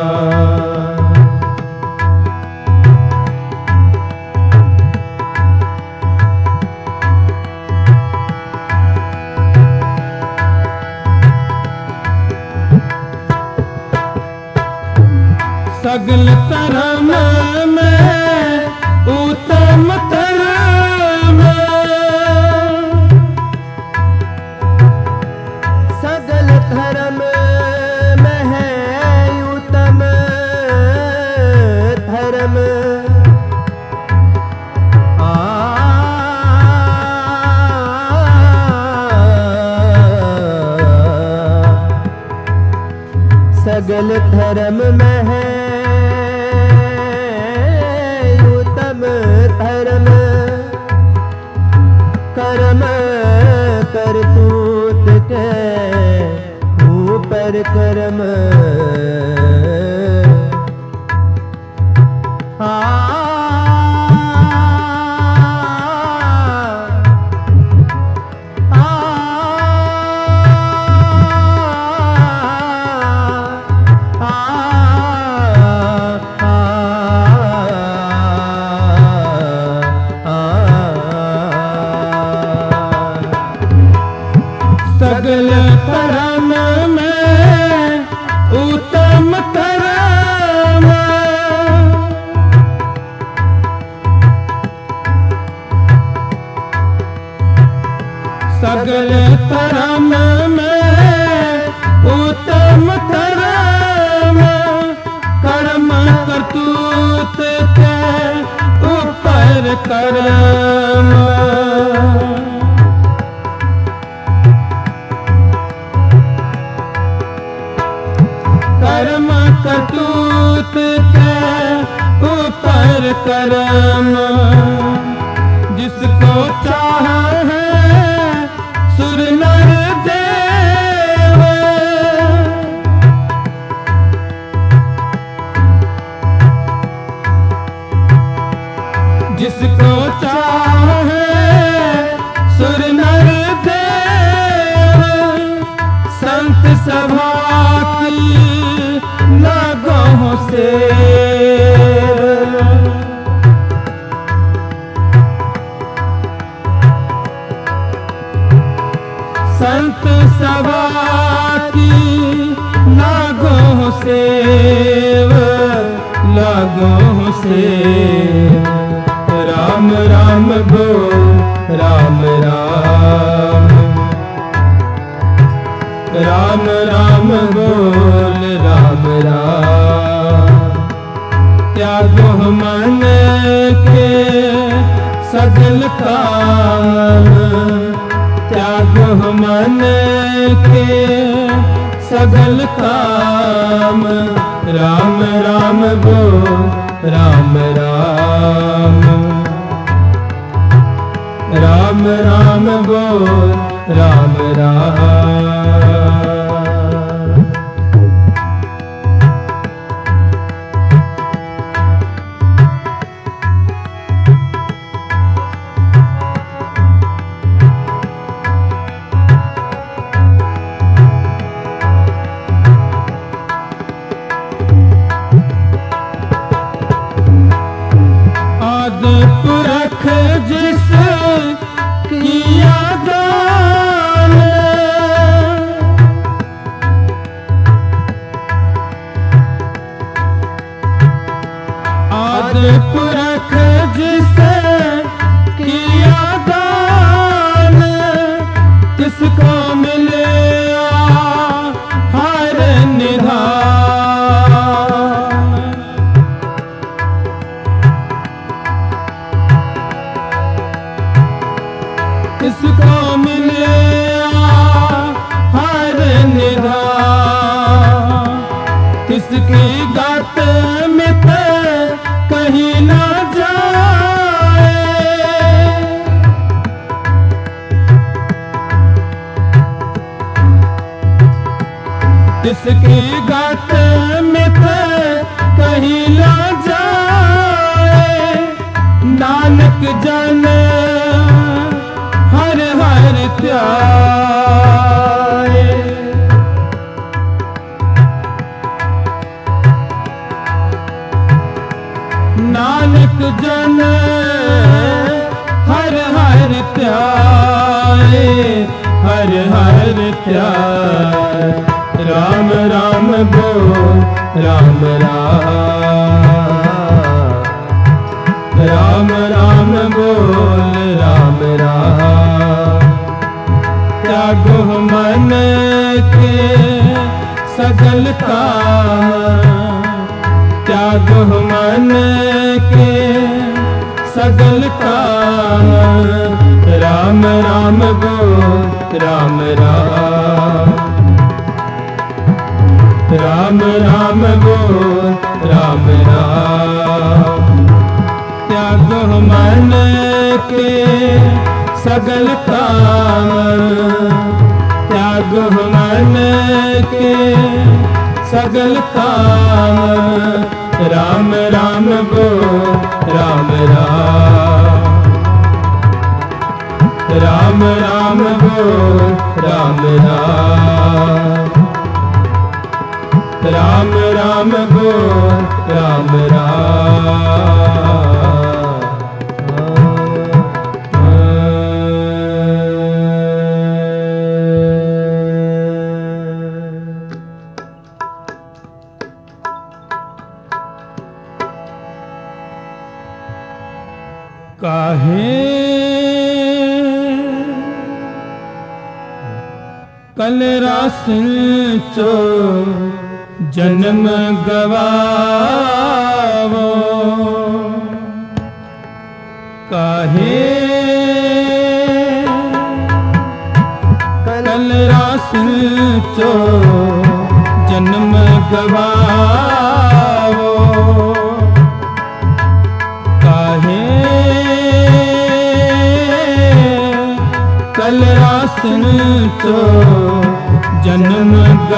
सगल धर्म में उत्तम धर्म, सगल धर्म में है उत्तम धर्म। आ सगल धर्म में है उत्तम धर्म। कर्म करतूत के ऊपर कर्म। आ सगल धर्म में उत्तम धर्म, सगल धर्म में उत्तम धर्म। कर्म करतूत के ऊपर कर्म। कर्म करतूत के ऊपर कर्म। जिसको चाहे सुर नर देव, जिसको चाहे सुर नर देव। संत सभा की नागों से संत सभा की नागों से लागों से। राम राम बोल राम राम, राम राम बोल राम राम। त्यागो मन के सगल काम, त्यागो मन के सगल काम। राम राम बोल राम राम, राम राम बोल राम राम। पुरख जिस किया दान, मिले हर निधान, किसको मिले हर निधान, किसकी गात में कहीं ना जाए, किसकी गात में कहीं ना जाए। नानक जन हर हर त्याए, नानक जन हर हर त्याए, हर हर त्याए। राम राम बोल राम राम, राम राम बोल राम राम। त्यागो मन के सगल काम, त्यागो मन के सगल काम। राम राम बोल राम राम, राम राम बोल राम राम। त्यागो मन के सगल काम, त्यागो मन के सगल काम। राम राम बोल राम राम, राम राम बोल राम राम, राम राम बोल राम राम। काहे कल रासिन चो जन्म गवावो, काहे कल रासिन चो जन्म गवावो, काहे कल रासिन चो जन्म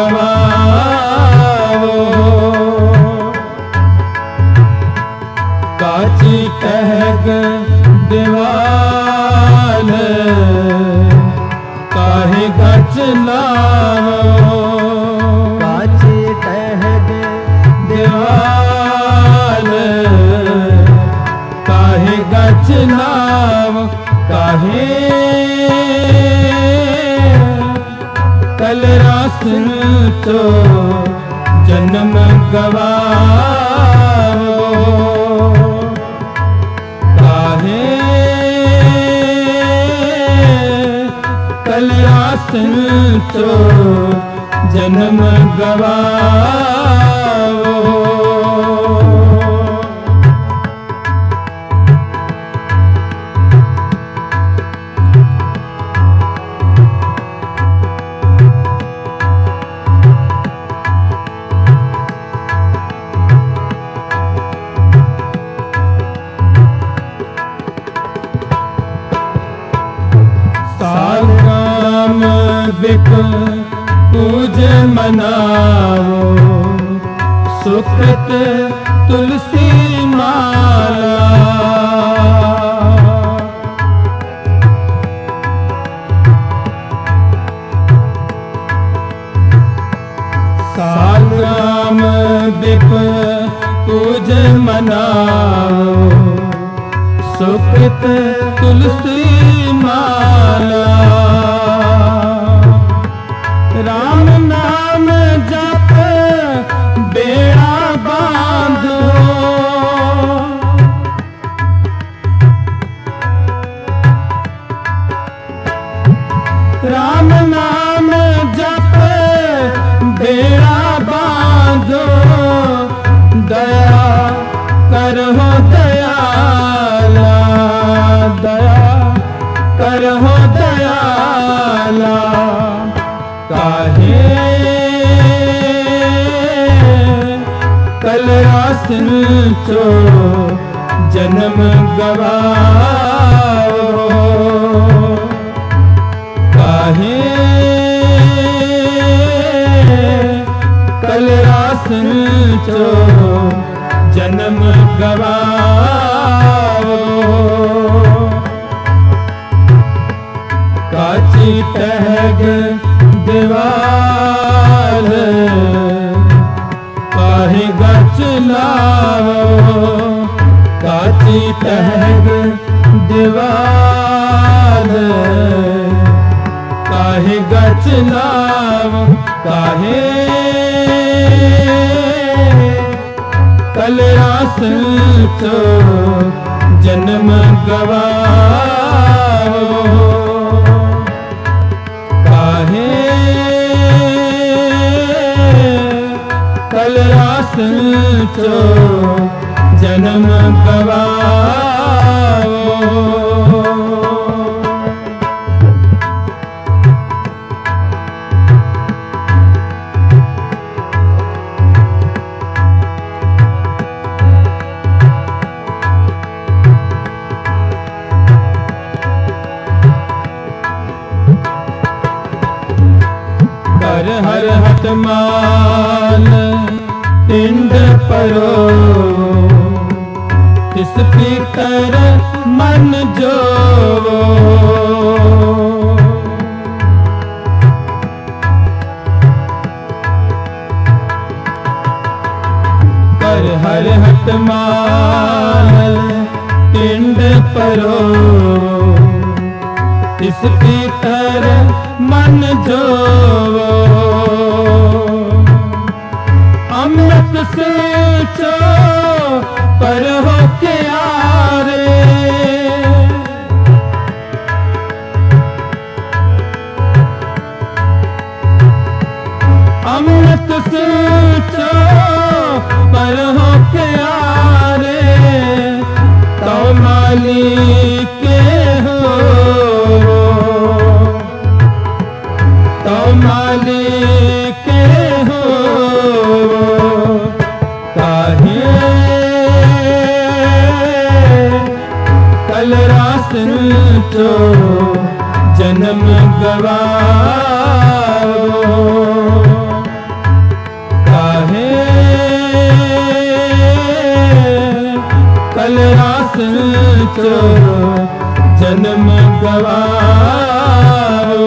गवावो। काची टहग दीवाल काहे गच लावो, काची टहग दीवाल काहे गच लावो। काहे कल रासिन चो जन्म गवावो, काहे कल रासिन चो जन्म गवावो। सालगाम बिक पूज मनाओ, सुकृत तुलसी माला। सालगाम बिक पूज मनाओ, सुकृत तुलसी माला। राम नाम जप बेड़ा बांधो, राम नाम काहे कल रासन चो जन्म गवाओ, काहे कल रासन चो जन्म गवाओ। काची तहग दीवार काहे गच लाओ, काची तहग दीवार काहे गच लाओ। काहे कल रासन चो जन्म गवाओ, काहे कल रासन चो जन्म गवाओ। कर हर हटमाल पिंड परो, तिस फिकर मन जो। कर हर हटमाल पिंड परो, तिस फिकर मन जो। अमृत से चो पर हो के आरे, अमृत से चो पर हो के आरे, तो मालिक हो तो मालिक हो। काहे कल रासन चो जन्म गवाओ, काहे कल रासन चो जन्म गवाओ।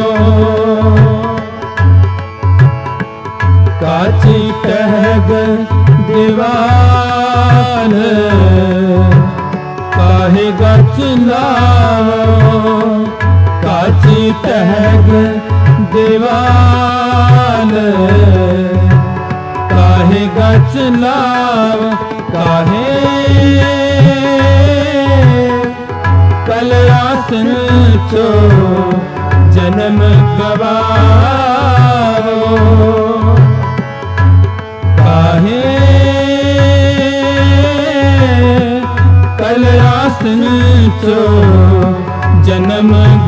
काची टहग दीवार काहे गच लाओ, काची टहग दीवार काहे गच लाओ। काहे कल रासन चो जन्म गवाओ, काहे कल रासन चो जन्म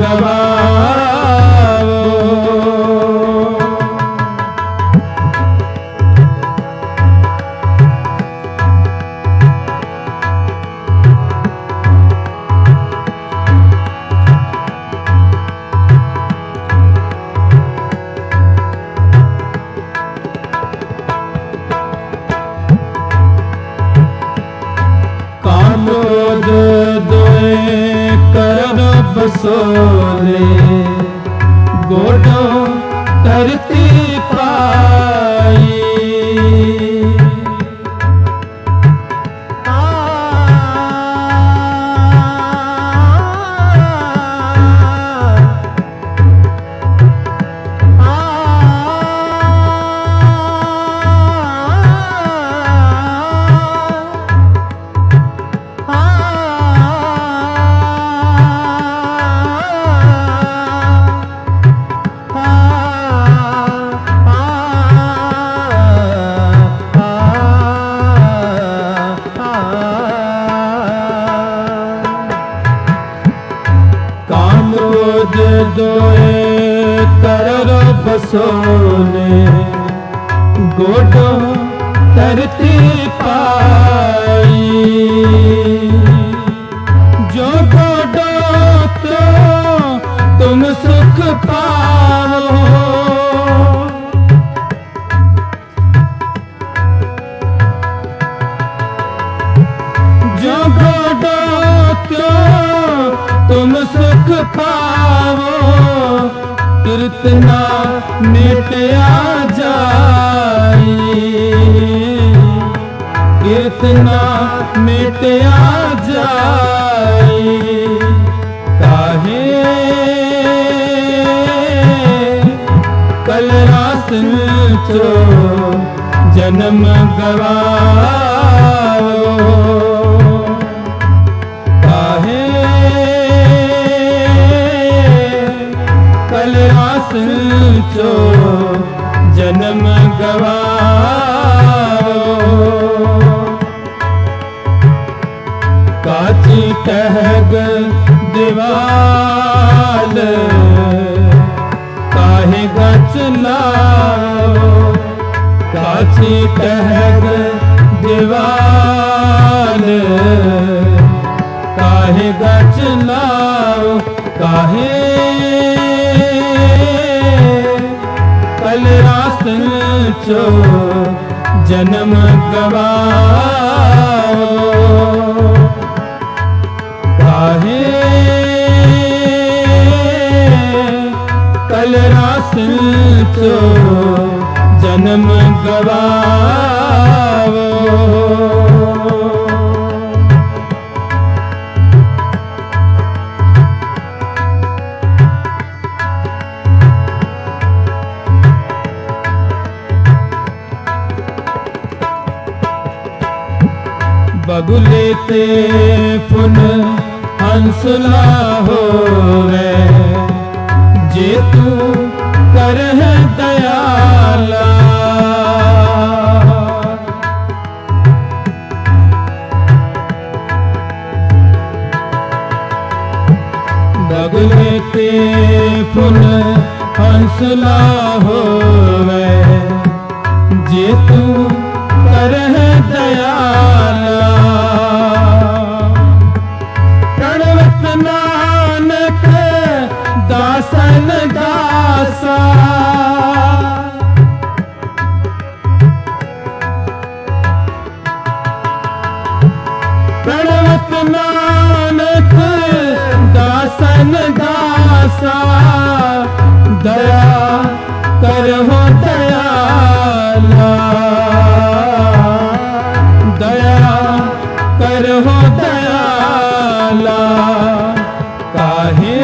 गवाओ। कामोद दोए कर बसोले, गोडो धरती पाई। रो बसोले गोडो धरती पाई जो गोडो तो तुम सुख पाओ जो गोडो तो तुम सुख पाओ कीर्तना मिटया जाए कीर्तना मिटया जाए काहे कल रासन चो जन्म गवाओ काहे कल रासन चो जन्म गवाओ काची टहग दीवाल काहे गच लाओ काची टहग दीवाल काहे गच लाओ काहे कल रासन चो जन्म गवाओ काहे कल रासन चो जन्म गवाओ बगुले ते फुन हंसला होवे जे तू करह दयाला बगुले ते फुन हंसला होवे जे तू करह दयाला प्रणवत नानक दासन दासा प्रणवत नानक दासन दासा दया करहो दयाला दया करहो दयाला काहे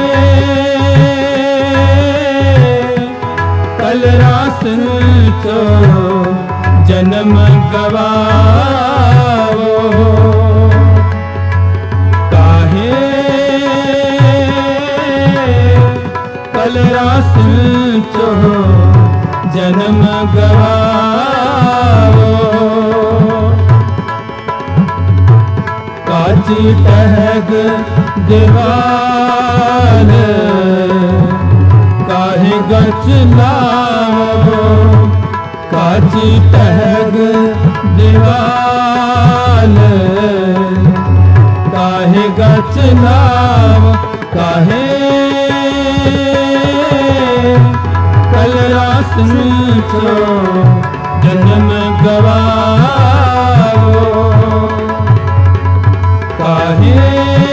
कल रासन चो जन्म गवाओ काहे कल रासन चो जन्म गवाओ काची टहग दीवाल काहे गच लाओ काची टहग दीवाल काहे गच लाओ काहे कल रासन चो जन्म गवाओ काहे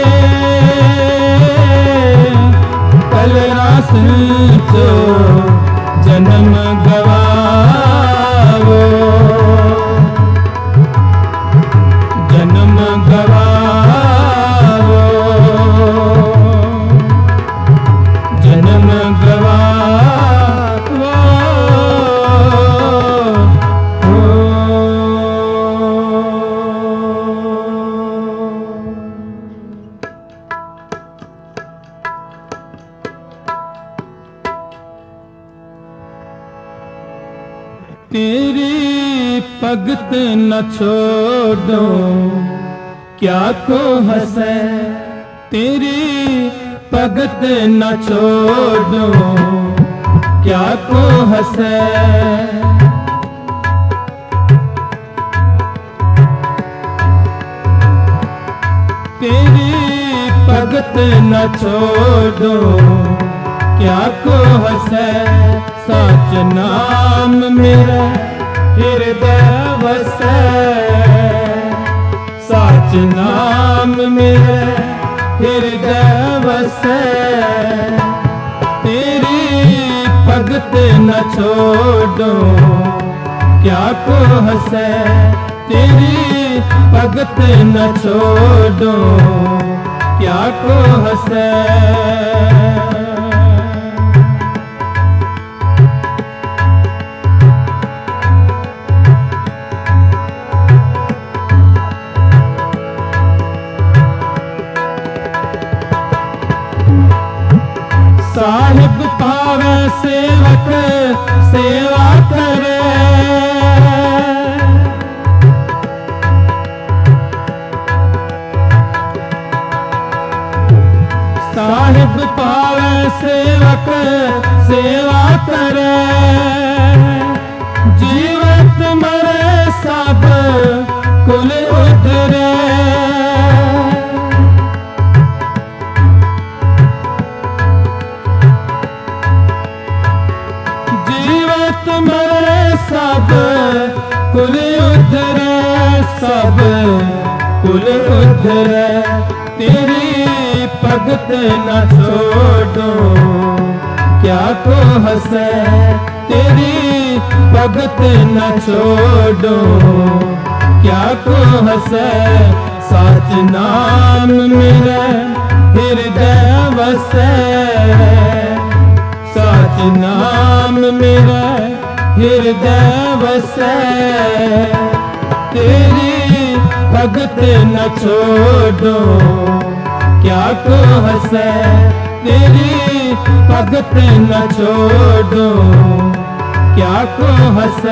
कल रासन चो जन्म गवाओ जन्म गवाओ जन्म गवाओ तेरी भगत न छोड़ो क्या को हंसे तेरी भगत न छोड़ो क्या को हंसे। तेरी भगत न छोड़ो क्या को हंसे। सच नाम मेरा हृदय वसे। सच नाम मेरे हृदय वसे। तेरी भगत न छोड़ो क्या को हंसे। तेरी भगत न छोड़ो क्या को हंसे। साहिब पावे सेवक सेवा करे। साहिब पावे सेवक सेवा करे। जीवत मरे सब कुल उतरे। मरे सब कुल उधरे। सब कुल उधरे। तेरी भगत न छोड़ो क्या को हंसे। तेरी भगत न छोड़ो क्या को हंसे। सच नाम मेरा हृदय वसे। सच नाम मेरा हृदय वसे। तेरी भगत न छोड़ो क्या को हंसे। तेरी भगत न छोड़ो क्या को हंसे।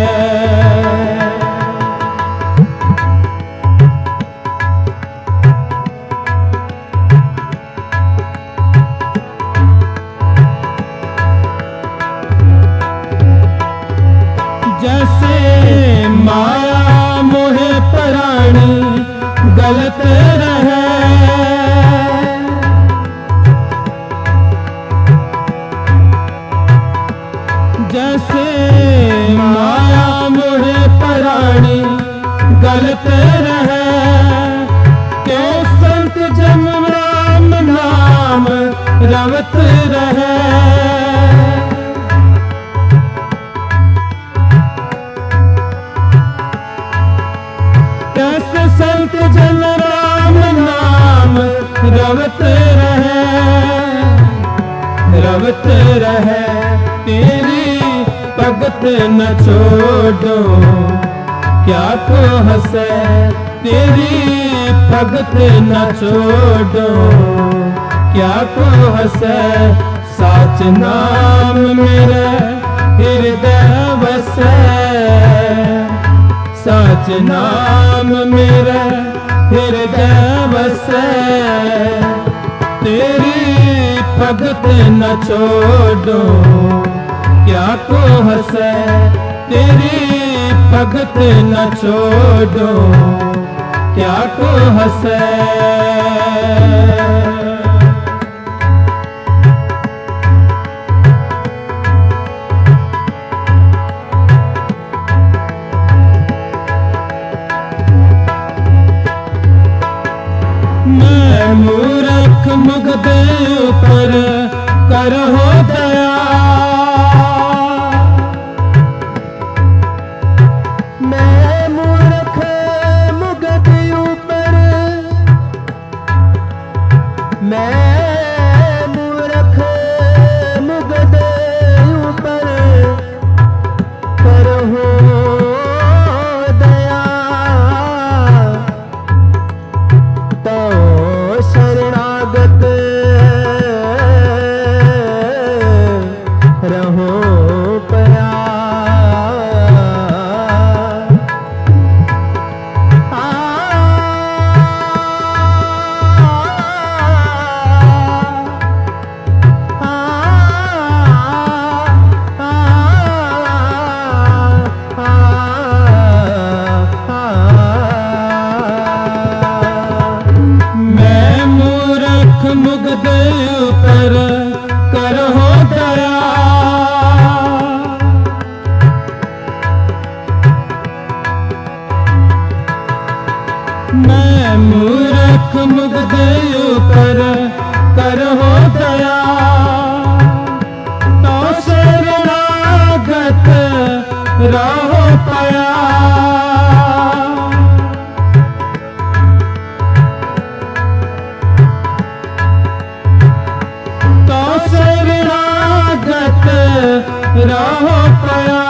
जैसे माया मोहे प्राणी गलत रहे। जैसे माया मोहे प्राणी गलत रहे। क्यों संत जन राम नाम रवत रहे। कैसे संत जन राम नाम रवत रहे। रवत रहे। तेरी भगत न छोड़ो क्या को हंसे। तेरी भगत न छोड़ो क्या को हंसे। सच नाम मेरे हृदय वसे। सच नाम मेरा हृदय वसे। तेरी भगत न छोड़ो क्या को हंसे। तेरी भगत न छोड़ो क्या को हंसे। मैं मूर्ख मुग्ध ऊपर करहो दया। मैं मूर्ख मुग्ध ऊपर राहो पाया। तो शरणागत राहो पाया,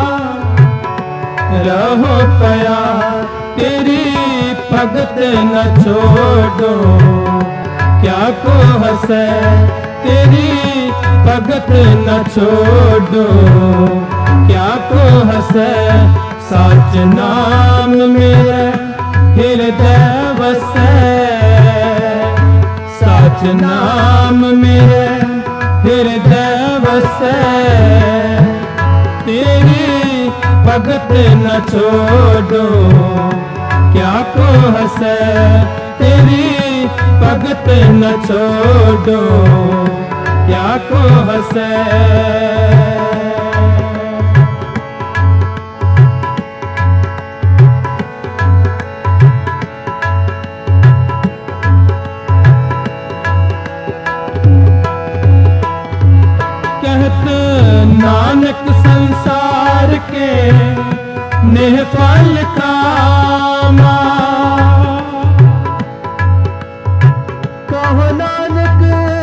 राहो पाया। तेरी भगत न छोड़ो क्या को हंसे, तेरी भगत न छोड़ो क्या को हंसे। सच नाम मेरे हृदय बसे, सच नाम मेरे हृदय बसे। तेरी भगत न छोड़ो क्या को हंसे, तेरी भगत न छोड़ो क्या को हंसे। कहत नानक संसार के निफल कामा, कहो नानक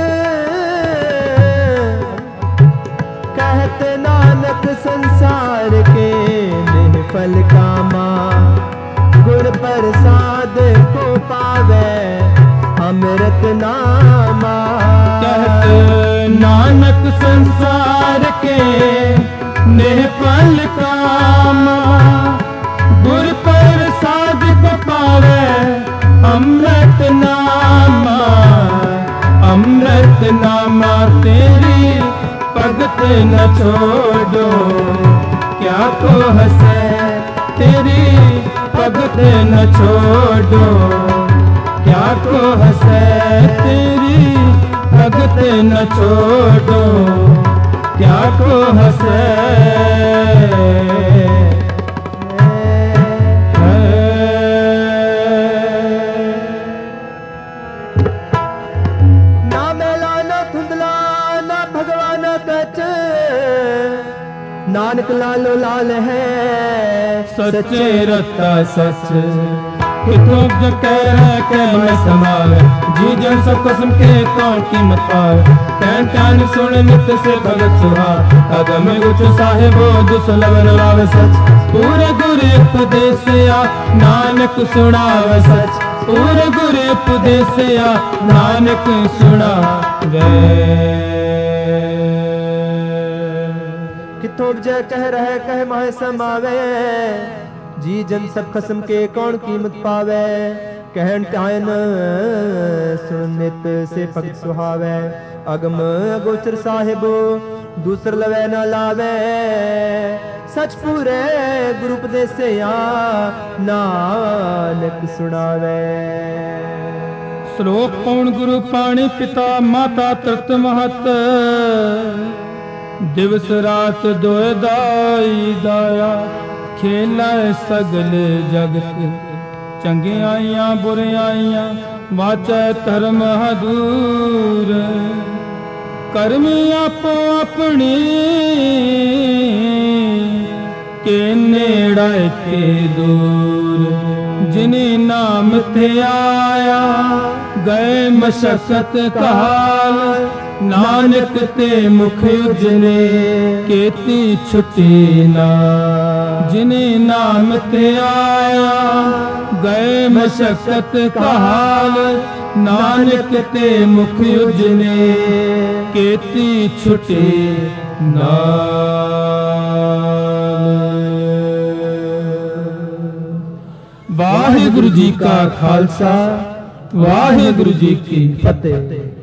कहत नानक संसार के निफल कामा। गुण प्रसाद को पावे अमृत नामा। कहत नानक संसार के निफल कामा। गुर प्रसाद को पावे अमृत नामा, अमृत नामा। तेरी भगत न छोड़ो क्या को हंसे, तेरी भगत न छोड़ो क्या को हंसे। तेरी भगत न छोड़ो क्या को हंसे। ना मेला ना धुंधला ना भगवान कच, नानक लालो लाल है सच्चे रत्ता सच। कितों जो कह रहा कह मैं समावे, जी जन सब कसम के कौन कीमत पावे। कैन कान सुन नित्य से भगत सुहा, अगम गुच साहिबो दुसलवन लावे सच। पूरे गुरे उपदेशया नानक सुनावे सच, पूरे गुरे उपदेशया नानक सुनावे। कितों जय कह रहे कह माहे समावे, जी जन सब खसम के कौन कीमत पावे। कहन टायन सुन नित से भगत सुहावे, अगम गोचर साहिबो दूसर लवे न लावे। सच पूरे गुरु उपदेशया नानक सुनावे। श्लोक पौन गुरु पाणी पिता माता तृत महत, दिवस रात दोय दाई दाया। खेला सगल जगत चंगियाइयां बुरियाइयां, वाचै धर्म हदूर। कर्मी आपो अपनी के नेड़ा के दूर। जिन्हें नाम थे आया गए मशक्कत काल, नानक ते मुख उजने केती छुटी ना। जिन्हें नाम ते आया गए मशक्कत काल, नानक ते मुख उजने केती छुटी ना। वाहिगुरु जी का खालसा, वाहिगुरु जी की फतेह।